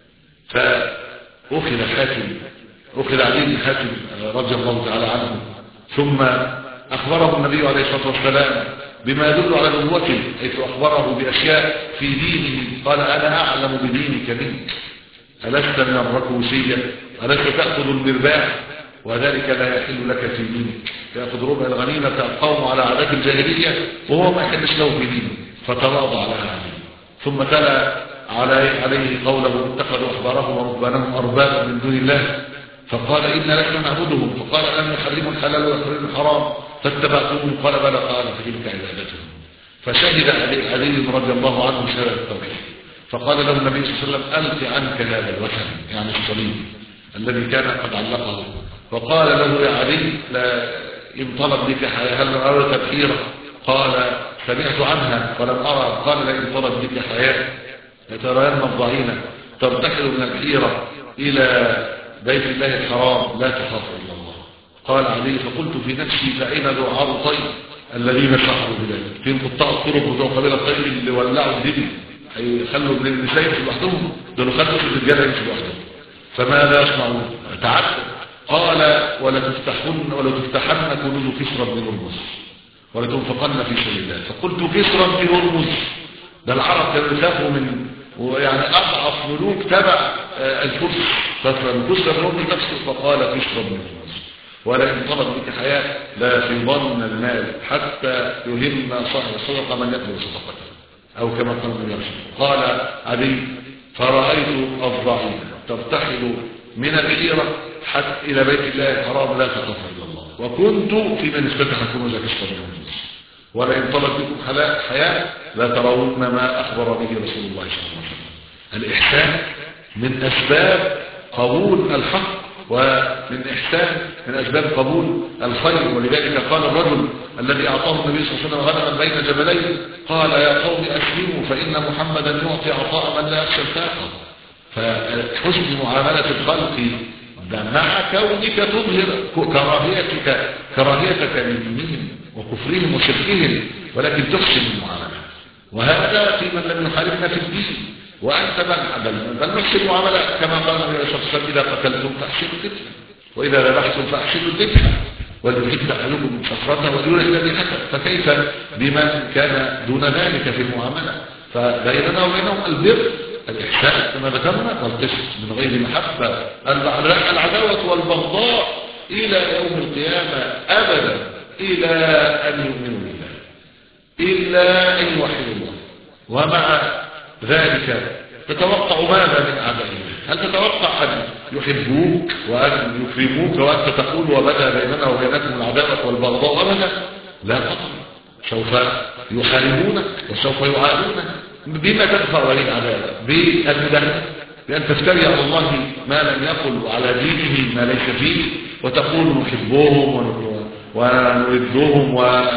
فأخذ حاتم أخذ علي بن حاتم رضي الله تعالى عنه، ثم أخبره النبي عليه الصلاة والسلام بما يدل على نبوته، حيث أخبره بأشياء في دينه. قال أنا أعلم بدينك منك، ألست من الركوسية؟ ألست تأخذ المرباح؟ وذلك لا يحل لك في دينك. يأخذ ربع الغنيمة القوم على عادات الجاهلية وهو ما يحلش له في دينه، فتراضى على هذه. ثم تلا عليه قوله اتخذوا أحبارهم ورهبانهم أربابا من دون الله، فقال إن لسنا نعبدهم، فقال لم يحرموا الحلال ويحرموا الحرام فاتبعتموهم، قال بلى قال فتلك عبادتهم. فشهد علي رضي الله عنه شهادة التوحيد. فقال له النبي صلى الله عليه وسلم ألق عنك هذا الوثن يعني الصليب الذي كان قد علقه. وقال له يا علي لا انطلب بك حياة هل رأيت الحيرة؟ قال سمعت عنها ولم أرى. قال لا انطلب بك حياة يترين الضعينة ترتحل من الحيرة إلى بيت الله الحرام لا تخاف إلا الله. قال علي فقلت في نفسي فأين دعاء الطير الذين سحروا بذلك؟ فين قطاع الطرق وذو قبيلة الطير اللي ولعوا الدنيا هيخلوا من النساء يمشوا لوحدهم، دول خلوا الرجاله يمشوا لوحدهم، فماذا يصنعون؟ تعجب. قال ولا تفتحن ولا تفتحن كنوز كسرى بن هرمز ولا تنفقن في سبيل الله. فقلت كسرى بن هرمز، ده العرب كانوا يخافوا من ويعني اضعف ملوك تبع الفرس، فكسرى بن هرمز نفسه فقال كسرى بن هرمز ولئن طلب بك حياه لا في ظن المال حتى يهم صاحب الصدقه من يقبل صدقته، أو كما قال النبي. قال علي فرأيت الضعينة ترتحل من الحيرة حتى إلى بيت الله الحرام لا تخاف إلا الله، وكنت في من افتتح كنوز كسرى بن هرمز. ولئن طلت بكم حياة لا ترون ما أخبر به رسول الله صلى الله عليه وسلم. الإحسان من أسباب قبول الحق ومن إحسان من أسباب قبول الخير. ولذلك قال الرجل الذي أعطاه النبي صلى الله عليه وسلم غنما بين جبلين قال يا قوم أسلموا فإن محمدا يعطي عطاء من لا يخشى الفاقة. فحسن معاملة الخلق مع كونك تظهر كراهيتك كراهيتك للمؤمنين وكفرهم وشركهم، ولكن تحسن المعاملة، وهذا في من لم يخالفنا في الدين. وأنت من بل, بل نحسن المعاملة كما قال النبي صلى الله عليه وسلم إذا قتلتم فأحسنوا القتلة وإذا ذبحتم فأحسنوا الذبح وليحد أحدكم شفرته وليرح الذي حسب. فكيف بمن كان دون ذلك في المعاملة؟ فبيننا وبينهم البر الإحسان كما ذكرنا والقسط من غير محبة، العداوة والبغضاء إلى يوم القيامة أبدا، إلى أن يؤمنوا بالله، إلا أن يوحدوا الله. ومع ذلك تتوقع ماذا من أعدائهم؟ هل تتوقع أن يحبوك وأن يكرموك وأنت تقول وبدأ بيننا وبينكم العداوة والبغضاء أبدا؟ لا طبعا، سوف يحاربونك وسوف يعادونك. بما تدفع هذه العداوة؟ بالمداهنة، بأن تفتري على الله ما لم يقل وعلى دينه ما ليس فيه، وتقول نحبهم ونردهم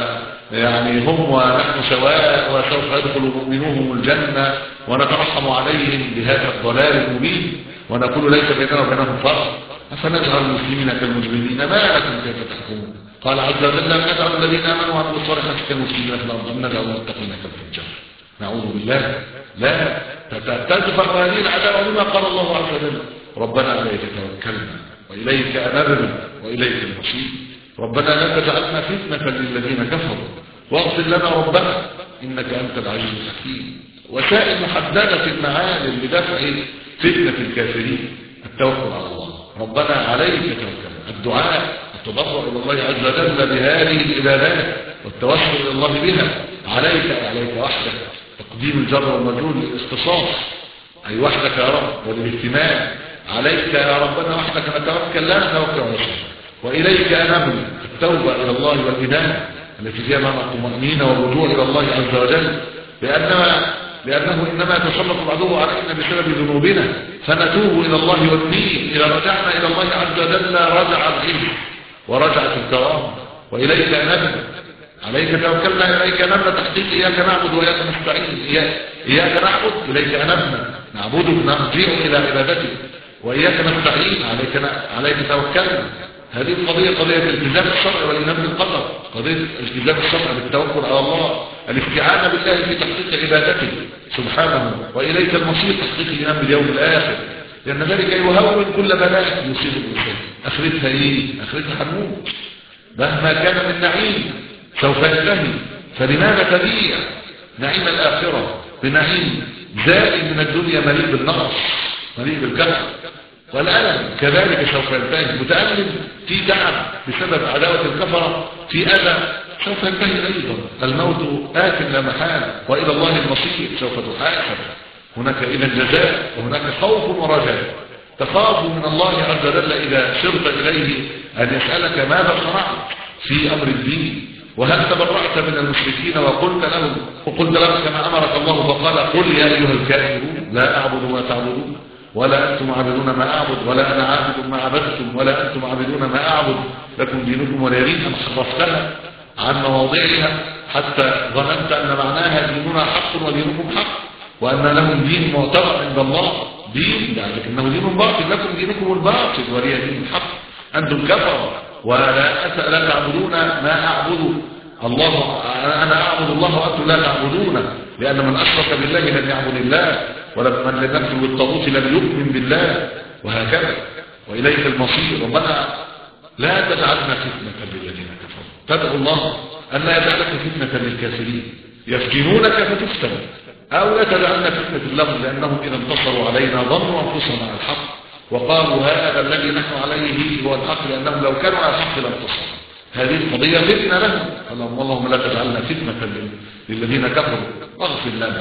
ويعني هم ونحن سواء وسوف يدخل مؤمنوهم الجنة ونترحم عليهم بهذا الضلال المبين ونقول ليس بيننا وبينهم فرق. أفنجعل المسلمين كالمجرمين ما لكم كيف تحكمون؟ قال عز وجل نجعل الذين آمنوا وعملوا الصالحات كالمسلمين في الأرض أم نجعل المتقين كالفجار؟ نعوذ بالله. لا تدفع هذه العداوة بما قال الله عز وجل ربنا عليك توكلنا وإليك أنبنا وإليك المصير. ربنا لا تجعلنا فتنة للذين كفروا واغفر لنا ربنا إنك أنت العزيز الحكيم. وسائل محددة المعالم لدفع فتنة الكافرين التوكل على الله. ربنا عليك توكلنا، الدعاء التضرع إلى الله عز وجل بهذه العبادات والتوسل إلى الله بها. عليك عليك وحدك، تقديم الجر والمجرور للاختصاص، أي وحدك يا رب وللاهتمام. عليك يا ربنا وحدك نتوكل لا نتوكل على شيء. وإليك أنبنا، التوبة إلى الله والإنابة التي فيها معنى الطمأنينة والرجوع إلى الله عز وجل، لأنما لأنه إنما يتسلط العدو علينا بسبب ذنوبنا، فنتوب إلى الله ونميل. إذا رجعنا إلى الله عز وجل رجع العلم ورجعت الكرامة. وإليك أنبنا، عليك توكلنا إليك أنبنا، تحقيق إياك نعبد وإياك نستعين. إياك نعبد إليك أنبنا، نعبدك نرجع إلى عبادتك. وإياك نستعين، عليك عليك توكلنا. هذه القضية قضية الالتزام الشرع والإيمان بالقدر، قضية الالتزام الشرع بالتوكل على الله، الاستعانة بالله في تحقيق عبادته سبحانه. وإليك المصير، تحقيق الإيمان باليوم الآخر، لأن ذلك يهون كل بلاء يصيب الإنسان. آخرتها إيه؟ آخرتها هنموت. مهما كان من نعيم سوف ينتهي، فلماذا تبيع نعيم الآخرة بنعيم زائد من الدنيا مليء بالنقص مليء بالكسر والألم؟ كذلك سوف ينتهي. متألم في تعب بسبب عداوة الكفرة، في أذى، سوف ينتهي أيضا. الموت آت لا محالة، وإلى الله المصير، سوف تحاسب. هناك إلى الجزاء وهناك خوف ورجاء. تخاف من الله عز وجل إذا سرت إليه أن يسألك ماذا صنعت في أمر الدين، وهل تبرأت من المشركين وقلت لهم وقلت لهم كما أمرك الله فقال قل يا أيها الكافرون لا أعبد ما تعبدون ولا أنتم عابدون ما أعبد ولا أنا عابد ما عبدتم ولا أنتم عابدون ما أعبد لكم دينكم ولي دين. أم حرفتها عن مواضعها حتى ظننت أن معناها ديننا حق ودينكم حق، وأن لهم دين معتبر عند الله دين، لكنه دين باطل، لكم دينكم الباطل ولي دين حق. أنتم كفروا ولا لا تعبدون ما أعبد الله، أنا أعبد الله وأنتم لا تعبدون، لأن من أشرك بالله لم يعبد الله، ومن لم يكفر بالطاغوت لم يؤمن بالله، وهكذا. وإليك المصير. ربنا لا تجعلنا فتنة للذين كفروا. تدعو الله أن لا يجعلك فتنة للكافرين يفتنونك فتفتن، أو لا تجعلنا فتنة لهم لأنهم إذا انتصروا علينا ظنوا أنفسهم على الحق وقالوا هذا الذي نحن عليه هو الحق، لأنهم لو كانوا على الحق لانتصروا. هذه القضية فتنة لهم. اللهم اللهم لا تجعلنا فتنة للذين كفروا واغفر لنا،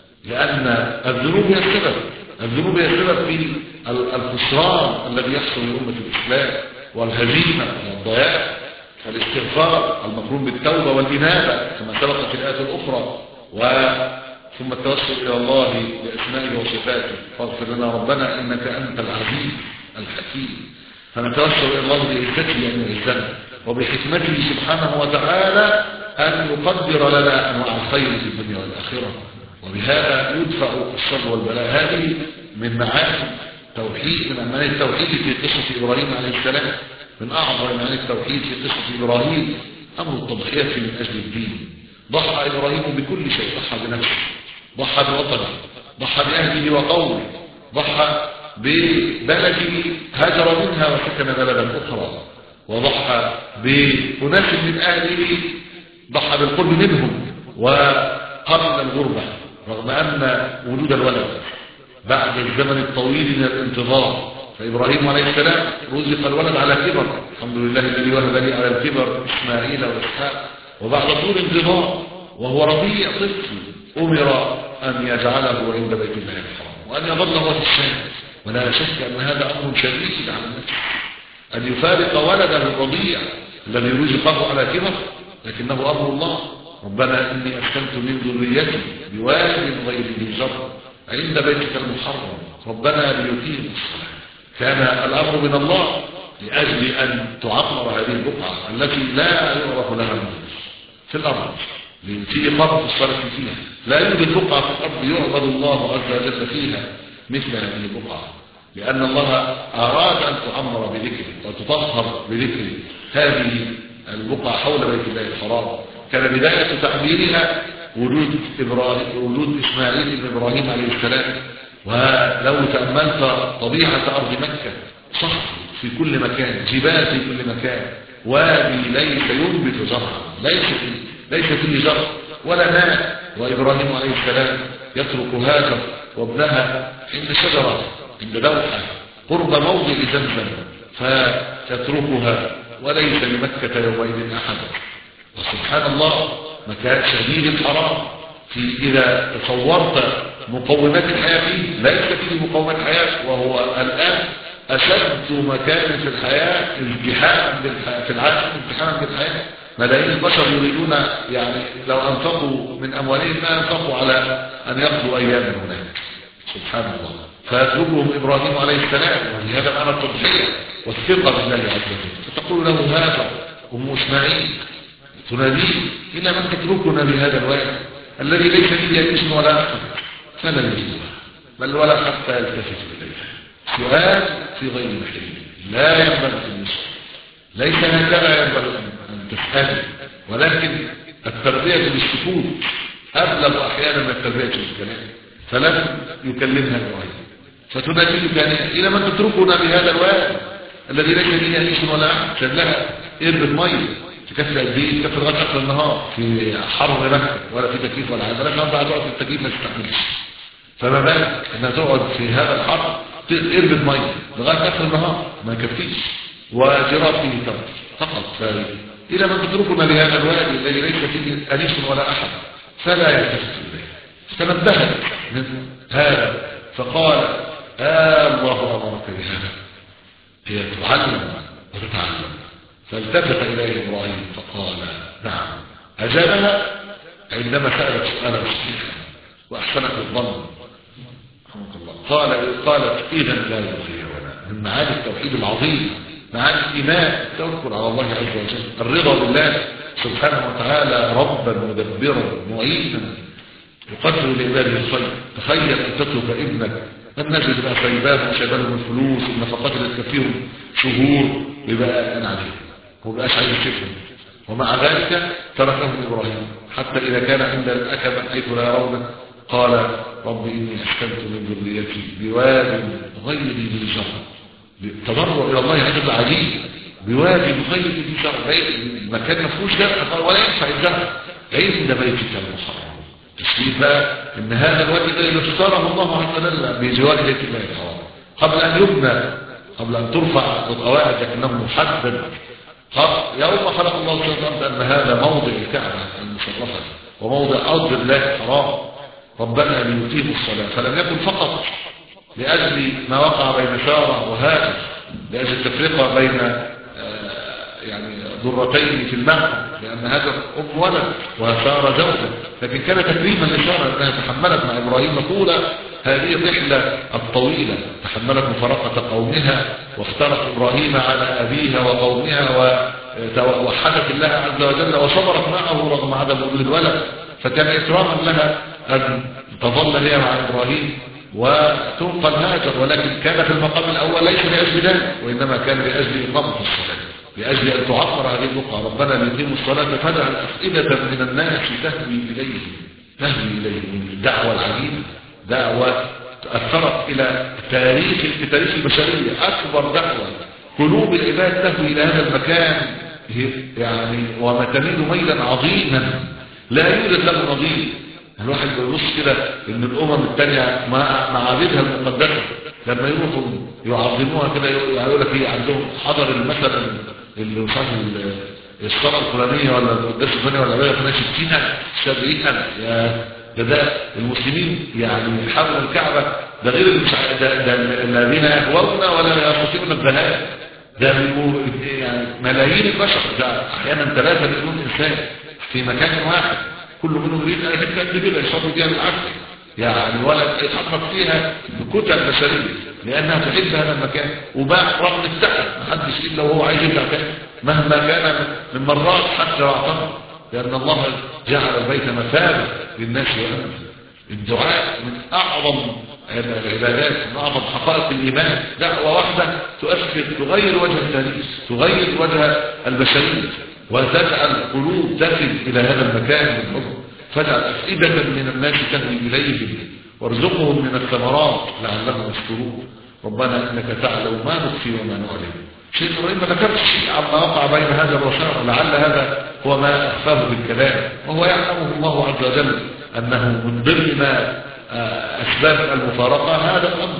لأن الذنوب هي السبب الذنوب هي السبب في الخسران الذي يحصل لأمة الإسلام والهزيمة والضياع. الاستغفار المقرون بالتوبة والإنابة كما سبق في الآية الأخرى، و ثم التوسل إلى الله بأسمائه وصفاته، فاغفر لنا ربنا إنك أنت العزيز الحكيم. فنتوسل إلى الله بعزته أن يعزنا، وبحكمته سبحانه وتعالى أن يقدر لنا أنواع الخير في الدنيا والآخرة، وبهذا يدفع الشر والبلاء. هذه من معاني توحيد، من معاني التوحيد في قصة إبراهيم عليه السلام. من أعظم معاني التوحيد في قصة إبراهيم أمر التضحية من أجل الدين. ضحى إبراهيم بكل شيء، ضحى بنفسه، ضحى بوطنه، ضحى بأهله وقومه، ضحى ببلده هاجر منها وسكن بلدا أخرى، وضحى بأناس من أهله، ضحى بالقرب منهم وقبل الغربة رغم أن وجود الولد بعد الزمن الطويل من الانتظار. فإبراهيم عليه السلام رزق الولد على كبر، الحمد لله الذي وهب لي على الكبر إسماعيل وإسحاق، وبعد طول انتظار وهو رضيع طفل أمر أن يجعله عند بيت الله الحرام وأن يظل في الشام. ولا شك أن هذا أمر شديد على النفس، أن يفارق ولده الرضيع الذي رزقه على كبر، لكنه أمر الله. ربنا إني أسكنت من ذريتي بواد غير ذي زرع عند بيتك المحرم ربنا ليقيموا الصلاة. كان الأمر من الله لأجل أن تعمر هذه البقعة التي لا يعرف لها النور في الأرض، في إقامة الصلاة فيها. لا يوجد بقعة في الأرض يعبد الله عز وجل فيها مثل هذه البقعة، لأن الله أراد أن تعمر بذكره وتطهر بذكره هذه البقعة حول بيت الله الحرام. كان بداية تعبيرها وجود إبراهيم، وجود إسماعيل بن إبراهيم عليه السلام. ولو تأملت طبيعة أرض مكة، صخر في كل مكان، جبال في كل مكان، وادي ليس ينبت زرعا، ليس فيه ليس فيه زرع ولا ماء. وإبراهيم عليه السلام يترك هاجر وابنها عند شجرة، عند دوحة قرب موضع زمزم، فتتركها وليس لمكة يومئذ أحد. وسبحان الله مكان شديد الحرام، في إذا تصورت مقومات الحياة فيه ليس فيه مقومات حياة، وهو الآن أشد مكان في الحياة ازدحاما في العالم، ازدحاما بالحياة. ملايين البشر يريدون يعني لو أنفقوا من أموالهم ما أنفقوا على أن يقضوا أياما هناك، سبحان الله. فيتركهم إبراهيم عليه السلام، ولهذا معنى التضحية والثقة بالله عز وجل. فتقول له هذا أم إسماعيل تناديه إلى من تتركنا بهذا الوادي الذي ليس فيه يئس ولا أحد؟ فلا يجدها بل ولا حتى يلتفت إليها. سؤال في غير محل، لا ينبغي أن يسأل، ليس هكذا ينبغي أن تسأل، ولكن التربية بالسكوت أبلغ أحيانا من التربية بالكلام. فلم يكلمها إبراهيم، فتناديه ثانيا إلى من تتركنا بهذا الوادي الذي ليس فيه يئس ولا أحد؟ كان لها قربة مية تكفي قد ايه؟ تكفي لغايه اخر النهار في حر مكه، ولا في تكييف ولا حاجه، لكن بعد وقت التكييف ما تستحملش، فما بالك انها تقعد في هذا الحر تقرب ميه لغايه اخر النهار ما يكفيش، وجراب فيه تمر فقط. الى من تتركنا بهذا الوادي الذي ليس فيه انيس ولا احد فلا يلتفت اليه. فتنبهت من هذا فقال آه الله امرك بهذا، هي تعلم وتتعلم. فالتفت إليه إبراهيم فقال نعم. أجابها عندما سألت سؤالا صحيحا وأحسنت الظن. قال قالت إذا لا يخيرنا. من معاني التوحيد العظيم، معاني الإيمان، التوكل على الله عز وجل، الرضا بالله سبحانه وتعالى ربا مدبرا معينا يقدر لعباده الخير. تخيل أن تترك ابنك الناس بقى سيبان وشيبانهم الفلوس والنفقات اللي تكفيهم شهور بيبقى أنا عليه وبقاش عايز يشوفهم، ومع ذلك تركهم إبراهيم حتى إذا كان عند الأكبة حيث لا يرونه قال رب إني أسكنت من ذريتي بواد غير ذي زرع. تضرع إلى الله عز وجل عجيب، بواد غير ذي زرع، المكان ما فيهوش زرع ولا ينفع الزرع عند بيتك المحرم. تشريف ان هذا الوادي الذي اختاره الله عز وجل بجوار بيت الله الحرام قبل ان يبنى، قبل ان ترفع القواعد، لكنه محدد يوم خلق الله سبحانه وتعالى ان هذا موضع الكعبه المشرفه وموضع ارض الله الحرام ربنا ليقيموا الصلاه. فلم يكن فقط لاجل ما وقع بين ساره وهاجر، لاجل التفرقه بين يعني درتين في المعنى، لأن هذا أم ولد وسارة زوجة، لكن كان تكريما لسارة أنها تحملت مع إبراهيم طول هذه الرحلة الطويلة، تحملت مفارقة قومها واختارت إبراهيم على أبيها وقومها ووحدت الله عز وجل وصبرت معه رغم عدم وجود الولد، فكان إكراما لها أن تظل هي مع إبراهيم وتنقل هاجر، ولكن كان في المقام الأول ليس لأجل ذلك، وإنما كان لأجل إقامة الصلاة، لأجل أن تعمر هذه البقعة. ربنا ليقيموا الصلاة فاجعل أفئدة من الناس تهوي إليه تهوي إليه من الدعوة العجيبة، دعوة أثرت إلى تاريخ في تاريخ البشرية، أكبر دعوة قلوب العباد تهوي إلى هذا المكان يعني، ومتميل ميلا عظيما لا يوجد له نظير. الواحد بيبص كده ان الامم الثانيه مع معابدها المقدسه لما يروحوا يعظموها كده يقول لك ايه عندهم حضر مثلا اللي وصل الصلاه الفلانيه ولا القداس الفلاني ولا غيره فيها ستين ألف سبعين ألف، يا ده ده المسلمين يعني حضروا الكعبه، ده غير الذين يهوون ولا يستطيعون الذهاب، ده يعني ملايين البشر، ده احيانا ثلاثة مليون انسان في مكان واحد، كل منهم يريد أن يتكلم كده يشرب فيها بالعكس يعني، ولا يتحقق فيها بكتل بشرية لأنها تحب هذا المكان، وباع رغم التحت محدش إلا وهو عايز يرجع تاني مهما كان من مرات حتى واعتمر، لأن الله جعل البيت مثابة للناس وأمن. الدعاء من أعظم العبادات، من أعظم حقائق الإيمان، دعوة واحدة تؤثر تغير وجه التاريخ، تغير وجه البشرية، وتجعل قلوب تصل إلى هذا المكان من حب، فاجعل أفئدة من الناس تهوي إليهم وارزقهم من الثمرات لعلهم يشكرون. ربنا إنك تعلم ما نخفي وما نعلم. شيخ إبراهيم ما ذكرش شيء عما وقع بين هذا الرسول، لعل هذا هو ما أخفاه بالكلام، وهو يعلمه الله عز وجل أنه من ضمن ما أسباب المفارقة هذا الأمر،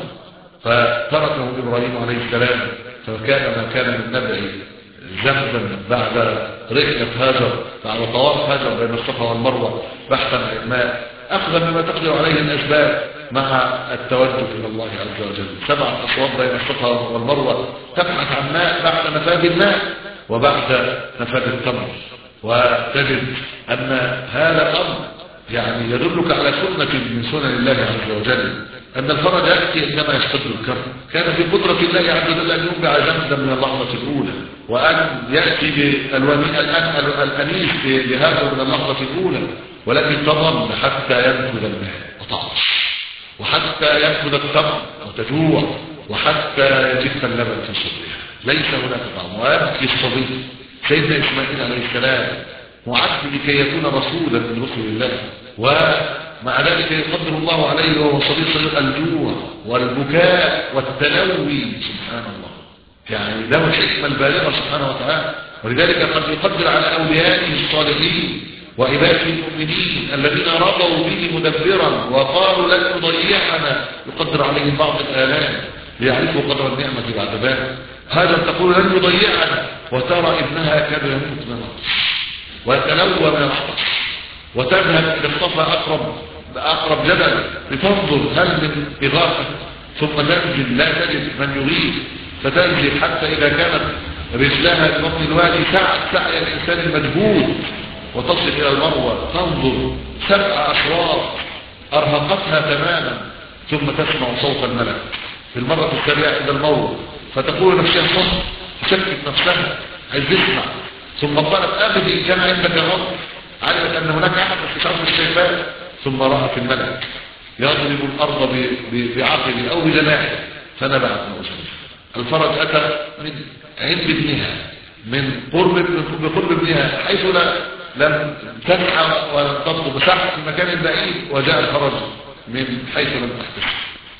فتركه إبراهيم عليه السلام، فكان ما كان من نبع زمزم بعد رحلة هاجر، بعد طواف هاجر بين الصفا والمروة بحثا عن الماء، أخذا بما تقدر عليه الأسباب مع التوجه إلى الله عز وجل. سبعة أشواط بين الصفا والمروة تبحث عن ماء بعد نفاذ الماء وبعد نفاذ التمر، وتجد أن هذا الأمر يعني يدلك على سنة من سنن الله عز وجل، أن الفرج يأتي عندما يشتد الكرب. كان في قدرة الله عز وجل أن ينبع زمزم من اللحظة الأولى، وأن يأتي بالأنيس لهذا من اللحظة الأولى، ولكن تظل حتى ينفذ الماء وتعطش، وحتى ينفذ التمر وتجوع، وحتى يجف اللبن في صدرها، ليس هناك طعم. ويبكي الصبي سيدنا إسماعيل عليه السلام معد لكي يكون رسولا من رسل الله، ومع ذلك يقدر الله عليه وهو صغير صغير الجوع والبكاء والتلوي، سبحان الله، يعني له الحكمة البالغة سبحانه وتعالى. ولذلك قد يقدر على أوليائه الصالحين وعباده المؤمنين الذين رضوا به مدبرا وقالوا لن يضيعنا، يقدر عليهم بعض الآلام ليعرفوا قدر النعمة بعد ذلك. هذا تقول لن يضيعنا، وترى ابنها كاد يموت من العطش ويتلوى من العطش، وتذهب إلى الصفا أقرب أقرب جبل لتنظر هل من إغاثة، ثم تنزل لا تجد من يغيث، فتنزل حتى إذا كانت رجلها في بطن الوادي سعت سعي الإنسان المجهود، وتصل إلى المروة تنظر سبع أشواط أرهقتها تماما، ثم تسمع صوت الملك في المرة السابعة إلى المروة، فتقول نفسها صوت، تشكك نفسها عايز تسمع، ثم قالت أبدي كان عندك رب، علمت أن هناك أحد في شرف الشيطان، ثم رأت الملك يضرب الأرض بعقل أو بجناحه فنبعت موسى. الفرج أتى من عند ابنها، من قرب بقرب ابنها، حيث لا لم تسعى ولم تطلب سعى في مكان بعيد، وجاء الفرج من حيث لم تحتسب،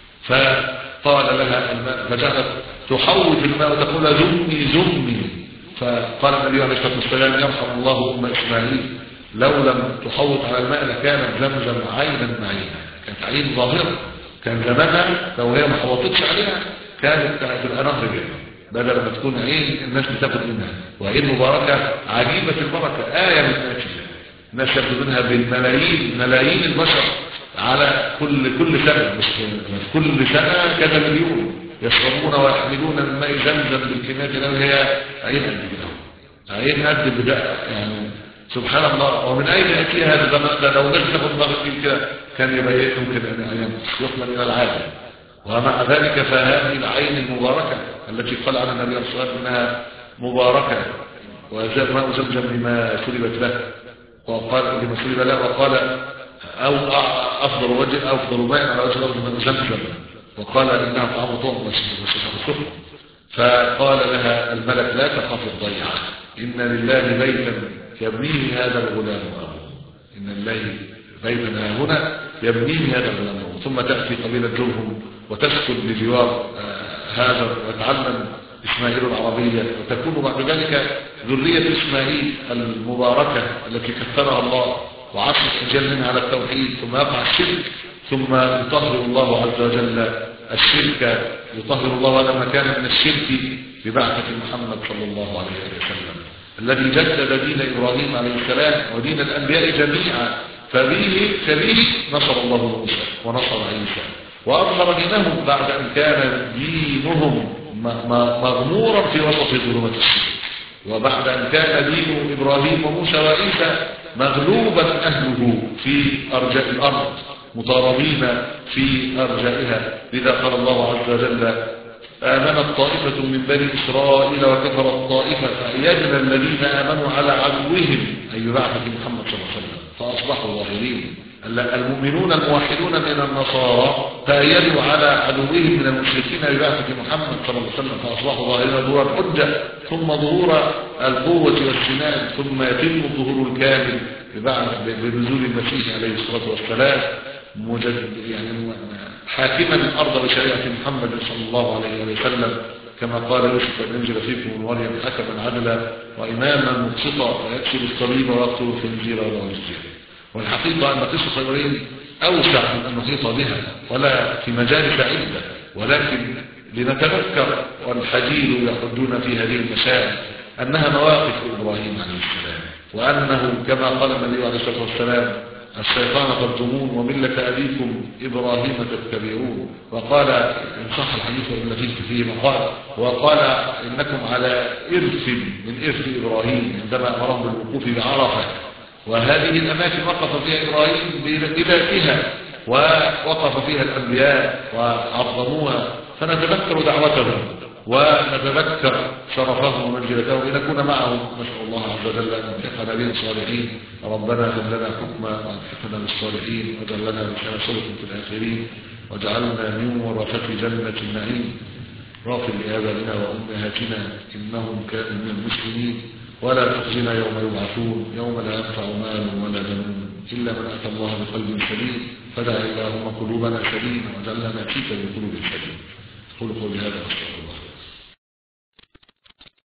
فقال لها الماء، فجعلت تحوط الماء وتقول زمي زمي، فقال النبي عليه الصلاة والسلام يرحم الله أم إسماعيل لو لم تحوط على الماء لكانت زمزم عينا معينا، كانت عين ظاهرة، كان زمانها لو هي ما حوطتش عليها كانت تبقى نهر جدا، بدل ما تكون عين الناس بتاخد منها، وعين مباركة عجيبة البركة، آية من آيات الله، الناس ياخذ منها بالملايين ملايين البشر على كل كل سنة، مش كل سنة كذا مليون يشربون ويحملون من ماء زمزم بالكميات التي هي عين كبيرة. ايه نقدم بده يعني سبحان الله. ومن اين ياتي هذا؟ ده لو نجد ناخد مغرب كده كان يبين ممكن ان ايام يصل الى العالم. ومع ذلك فهذه العين المباركه التي قال عنها النبي صلى الله عليه وسلم انها مباركه، وزاد ماء زمزم لما شربت له، وقال لما شرب له، وقال او افضل وجه افضل ماء على وجه الارض ماء زمزم، وقال انها طعام طعم وشراب سخن. فقال لها الملك لا تخاف الضيعه، ان لله بيتا يبنيه هذا الغلام أبوه، ان لله بيتا هنا يبنيه هذا الغلام أبوه. ثم تاتي قبيله جرهم وتسكن بجوار هذا ويتعلم إسماعيل العربية، وتكون بعد ذلك ذرية إسماعيل المباركة التي كثرها الله وعصر أجل منها على التوحيد، ثم يقع الشرك، ثم يطهر الله عز وجل الشرك، يطهر الله هذا المكان من الشرك ببعثة محمد صلى الله عليه وسلم الذي جدد دين إبراهيم عليه السلام ودين الأنبياء جميعا، فبه فبه نصر الله موسى ونصر عيسى وأظهر دينهم بعد أن كان دينهم مغمورا في وسط ظلمات الشرك، وبعد أن كان دين إبراهيم وموسى وعيسى مغلوبا أهله في أرجاء الأرض مطاردين في أرجائها. لذا قال الله عز وجل آمنت طائفة من بني إسرائيل وكفرت طائفة فأيدنا الذين آمنوا على عدوهم أي بعثة محمد صلى الله عليه وسلم فأصبحوا ظاهرين. المؤمنون الموحدون من النصارى تأيدوا على عدوهم من المشركين ببعثة محمد صلى الله عليه وسلم فأصبحوا ظاهرين ظهور الحجة ثم ظهور القوة والسنان، ثم يتم الظهور الكامل بنزول المسيح عليه الصلاة والسلام مجدد يعني حاكما الأرض بشريعة محمد صلى الله عليه وسلم، كما قال يوسف أن ينزل فيكم من مريم حكما عدلا وإماما مقسطا ويكسر الصليب ويقتل الخنزير ولا يسجد. والحقيقة أن قصة خيرين أوسع من أن نحيط بها ولا في مجالس عدة، ولكن لنتذكر والحجيل يحدون في هذه المشاعر أنها مواقف إبراهيم عليه السلام، وأنه كما قال النبي عليه الصلاة والسلام الشيطان ترجمون وملة أبيكم إبراهيم تتبعون، وقال إن صح الحديث وإن فيه فيه مقال، وقال إنكم على إرث من إرث إبراهيم عندما أمرهم بالوقوف بعرفة، وهذه الأماكن وقف فيها إبراهيم بذاتها ووقف فيها الأنبياء وعظموها، فنتذكر دعوتهم ونتذكر شرفهم ومنزلتهم لنكون معهم. نسأل الله عز وجل أن يوفقنا به الصالحين. ربنا هب لنا حكما وألحقنا بالصالحين واجعل لنا لسان صدق في الآخرين واجعلنا من ورثة جنة النعيم. غافر لآبائنا وأمهاتنا إنهم كانوا من المسلمين، ولا تخزنا يوم يبعثون يوم لا ينفع مال ولا بنون إلا من أتى الله بقلب سليم. فدع اللهم قلوبنا سليمة واجعلنا فيك بقلوب سليمة. قولوا قولي هذا واستغفر الله.